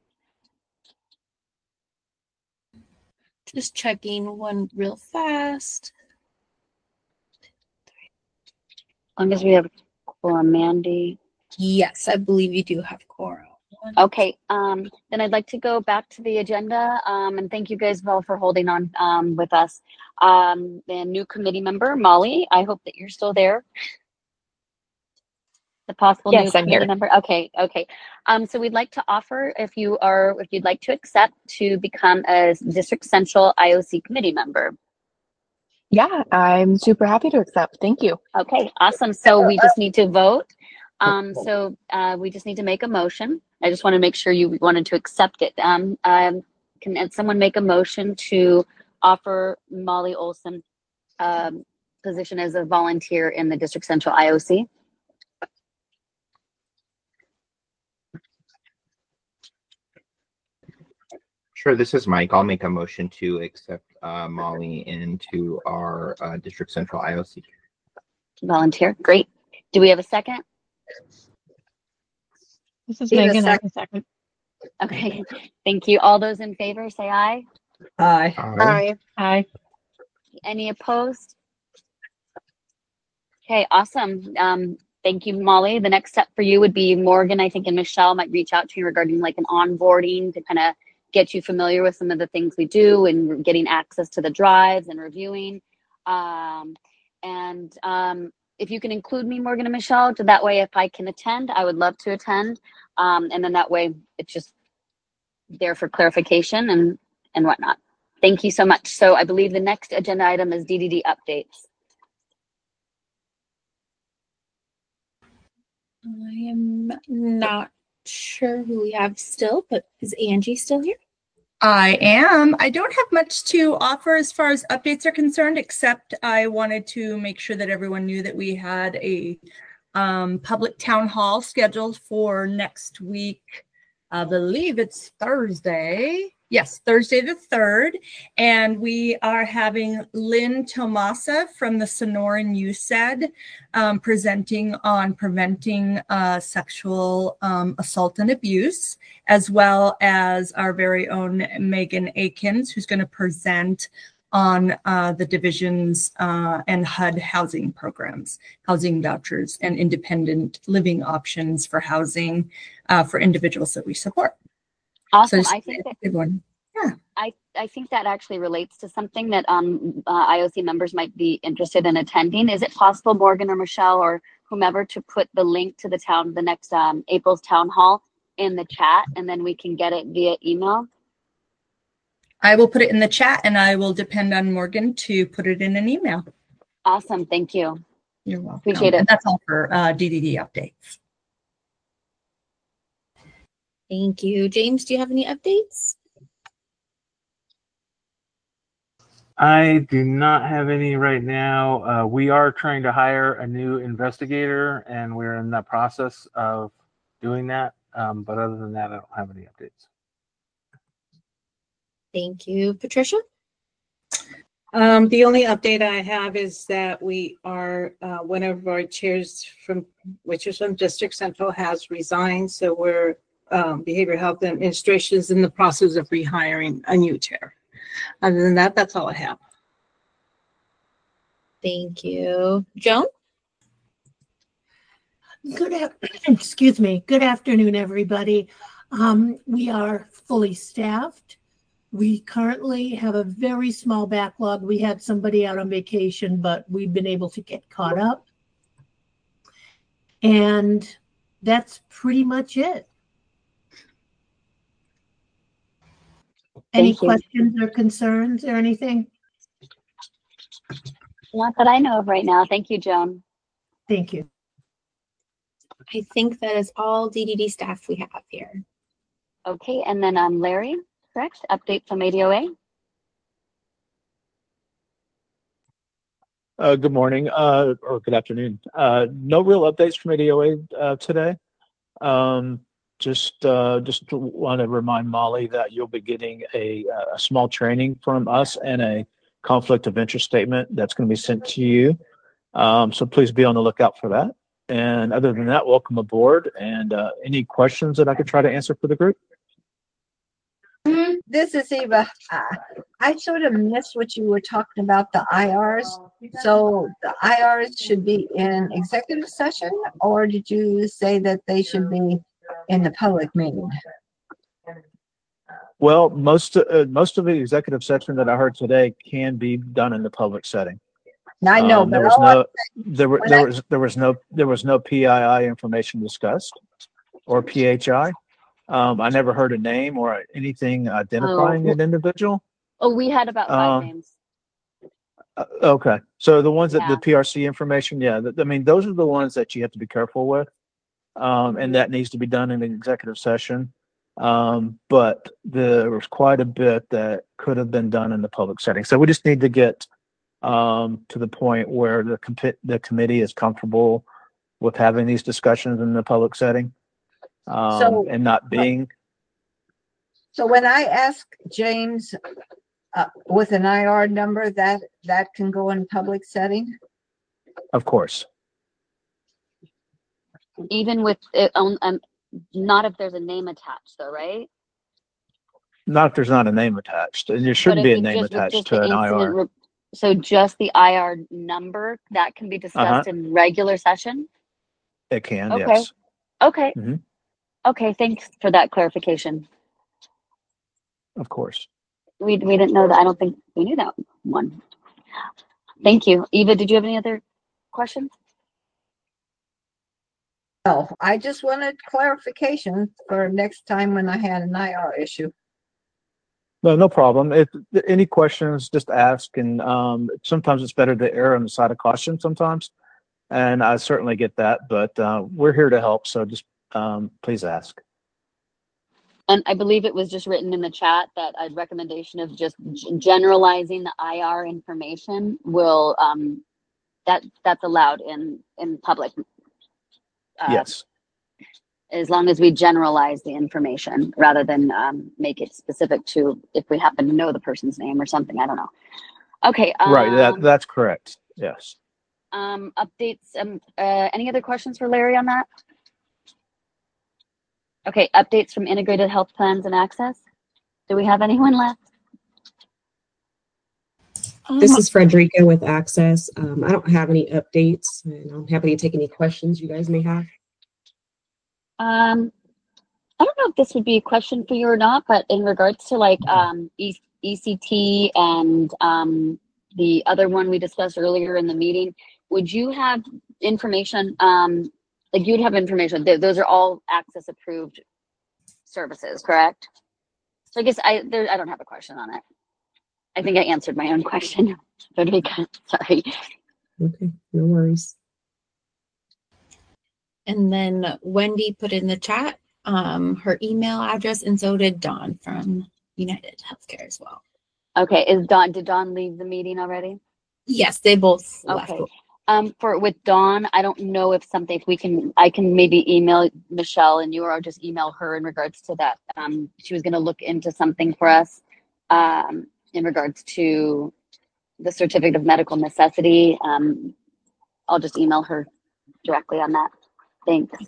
Just checking one real fast. As long as we have quorum, Mandy. Yes, I believe you do have quorum. Okay, um, then I'd like to go back to the agenda, um, and thank you guys all for holding on um, with us. Um, the new committee member, Molly, I hope that you're still there. The possible Yes, new I'm committee here. member. Okay, okay. Um, so we'd like to offer, if you are, if you'd like to accept, to become a District Central I O C committee member. Yeah, I'm super happy to accept. Thank you. Okay, awesome. So we just need to vote. Um, so uh, we just need to make a motion. I just want to make sure you wanted to accept it. Um, um, can someone make a motion to offer Molly Olson um, position as a volunteer in the District Central I O C? Sure, this is Mike. I'll make a motion to accept uh, Molly into our uh, District Central I O C. Volunteer, great. Do we have a second? This is Need a Megan. I sec- can second. Okay, thank you. All those in favor, say aye. Aye. Aye. Aye. Any opposed? Okay, awesome. Um, thank you, Molly. The next step for you would be Morgan, I think, and Michelle might reach out to you regarding like an onboarding to kind of get you familiar with some of the things we do and getting access to the drives and reviewing. Um, and um, if you can include me, Morgan and Michelle, so that way if I can attend, I would love to attend. Um, and then that way it's just there for clarification and, and whatnot. Thank you so much. So I believe the next agenda item is D D D updates. I am not sure who we have still, but is Angie still here? I am. I don't have much to offer as far as updates are concerned, except I wanted to make sure that everyone knew that we had a um, public town hall scheduled for next week. I believe it's Thursday. Yes, Thursday the third. And we are having Lynn Tomasa from the Sonoran U S A D um, presenting on preventing uh, sexual um, assault and abuse, as well as our very own Megan Akins, who's going to present on uh, the divisions uh, and H U D housing programs, housing vouchers, and independent living options for housing uh, for individuals that we support. Awesome. So I think that good one. Yeah. I, I think that actually relates to something that um, uh, I O C members might be interested in attending. Is it possible, Morgan or Michelle or whomever, to put the link to the town, the next um, April's town hall in the chat, and then we can get it via email? I will put it in the chat, and I will depend on Morgan to put it in an email. Awesome. Thank you. You're welcome. Appreciate it. And that's all for uh, D D D updates. Thank you. James, do you have any updates? I do not have any right now. Uh, we are trying to hire a new investigator, and we're in the process of doing that. Um, but other than that, I don't have any updates. Thank you. Patricia? Um, the only update I have is that we are, uh, one of our chairs from, which is from District Central, has resigned. So we're, um, Behavioral Health Administration is in the process of rehiring a new chair. Other than that, that's all I have. Thank you. Joan? Good af- excuse me. Good afternoon, everybody. Um, we are fully staffed. We currently have a very small backlog. We had somebody out on vacation, but we've been able to get caught up. And that's pretty much it. Any Thank you. questions or concerns or anything? Not that I know of right now. Thank you, Joan. Thank you. I think that is all D D D staff we have here. Okay, and then um, Larry, correct? Update from A D O A? Uh, good morning, uh, or good afternoon. Uh, no real updates from A D O A uh, today. Um, just uh, just want to remind Molly that you'll be getting a, a small training from us and a conflict of interest statement that's going to be sent to you. Um, so please be on the lookout for that. And other than that, welcome aboard. And uh, any questions that I could try to answer for the group? This is Eva. Uh, I sort of missed what you were talking about, the I Rs. So the I Rs should be in executive session, or did you say that they should be in the public meeting? Well, most uh, most of the executive session that I heard today can be done in the public setting. I know, Um, but there was all no I'm there were when there I- was there was no there was no P I I information discussed or P H I. Um, I never heard a name or anything identifying Oh. an individual. Oh, we had about five Um, names. Uh, okay, so the ones that Yeah. the P R C information, yeah, th- I mean, those are the ones that you have to be careful with, um, and that needs to be done in an executive session. Um, but there was quite a bit that could have been done in the public setting. So we just need to get um, to the point where the comp- the committee is comfortable with having these discussions in the public setting, um, So- and not being. So when I ask James uh, with an I R number, that that can go in public setting? Of course. Even with it on, um, not if there's a name attached, though, right? Not if there's not a name attached. There But shouldn't if be a you name just with attached just to the an I incident, R. re- so just the I R number that can be discussed Uh-huh. in regular session. It can, Okay. yes. Okay. Mhm. Okay. Thanks for that clarification. Of course. We we didn't know that. I don't think we knew that one. Thank you, Eva. Did you have any other questions? No, I just wanted clarification for next time when I had an I R issue. No, no problem. If any questions, just ask. And um, sometimes it's better to err on the side of caution sometimes. And I certainly get that, but uh, we're here to help. So just um, please ask. And I believe it was just written in the chat that a recommendation of just g- generalizing the I R information will um, that that's allowed in in public. Uh, Yes. As long as we generalize the information rather than um, make it specific to if we happen to know the person's name or something. I don't know. Okay. Um, Right. That that's correct. Yes. Um, updates. Um, uh, any other questions for Larry on that? Okay. Updates from Integrated Health Plans and Access. Do we have anyone left? This is Frederica with Access. Um, I don't have any updates, and I'm happy to take any questions you guys may have. Um, I don't know if this would be a question for you or not, but in regards to like um, e- ECT and um, the other one we discussed earlier in the meeting, would you have information? Um, like you'd have information. Th- those are all Access approved services, correct? So I guess I there I don't have a question on it. I think I answered my own question. Frederica, sorry. Okay, no worries. And then Wendy put in the chat um, her email address, and so did Dawn from United Healthcare as well. Okay, is Dawn? Did Dawn leave the meeting already? Yes, they both left. Okay. Um, for with Dawn, I don't know if something if we can. I can maybe email Michelle and you, or I'll just email her in regards to that. Um, she was going to look into something for us, um, in regards to the certificate of medical necessity. Um, I'll just email her directly on that. Thanks.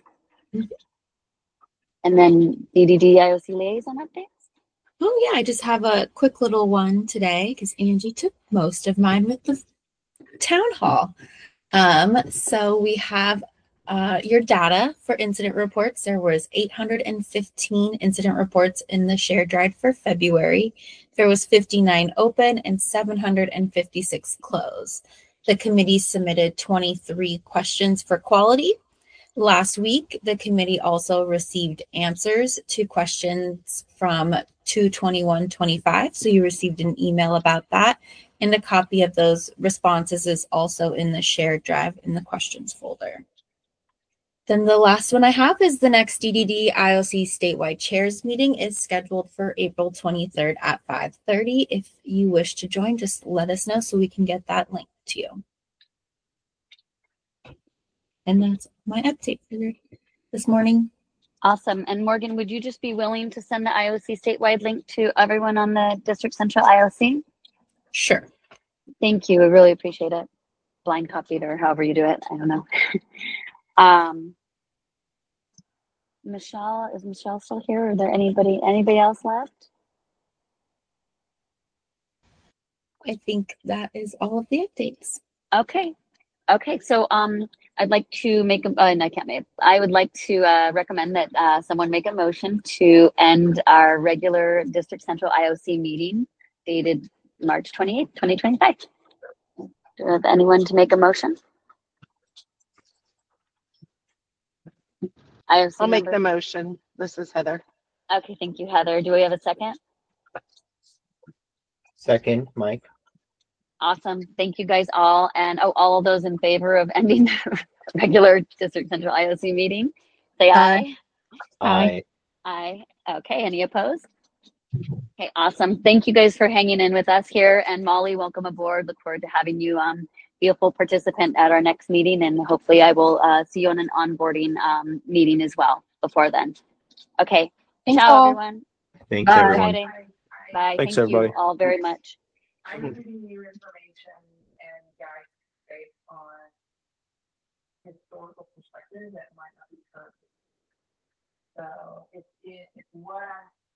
And then D D D I O C liaison updates. Oh yeah, I just have a quick little one today because Angie took most of mine with the town hall. Um, so we have uh, your data for incident reports. There was eight hundred fifteen incident reports in the shared drive for February. There was fifty-nine open and seven hundred fifty-six closed. The committee submitted twenty-three questions for quality. Last week, the committee also received answers to questions from two twenty-one twenty-five. So you received an email about that. And a copy of those responses is also in the shared drive in the questions folder. Then the last one I have is the next D D D I O C statewide chairs meeting is scheduled for April twenty-third at five thirty. If you wish to join, just let us know so we can get that link to you. And that's my update for this morning. Awesome. And Morgan, would you just be willing to send the I O C statewide link to everyone on the District Central I O C? Sure. Thank you. I really appreciate it. Blind copied or however you do it. I don't know. um, Michelle, is Michelle still here? Are there anybody, anybody else left? I think that is all of the updates. Okay. Okay. So um, I'd like to make a, uh, no, I can't make, I would like to uh, recommend that uh, someone make a motion to end our regular District Central I O C meeting dated March twenty-eighth, twenty twenty-five. Do I have anyone to make a motion? I O C I'll make member? the motion. This is Heather. Okay, thank you, Heather. Do we have a second? Second, Mike. Awesome. Thank you guys all. And oh, all of those in favor of ending the regular District Central I O C meeting, say aye. Aye. Aye. Okay, any opposed? Okay, awesome. Thank you guys for hanging in with us here. And Molly, welcome aboard. Look forward to having you um, be a full participant at our next meeting. And hopefully I will uh, see you on an onboarding um, meeting as well before then. Okay. Thanks Ciao, all. everyone. Thanks, Happy everyone. Friday. Bye. Thanks, Thank everybody. you all very much. I'm giving you information and guys based on historical perspective that might not be current. So if, if what I'm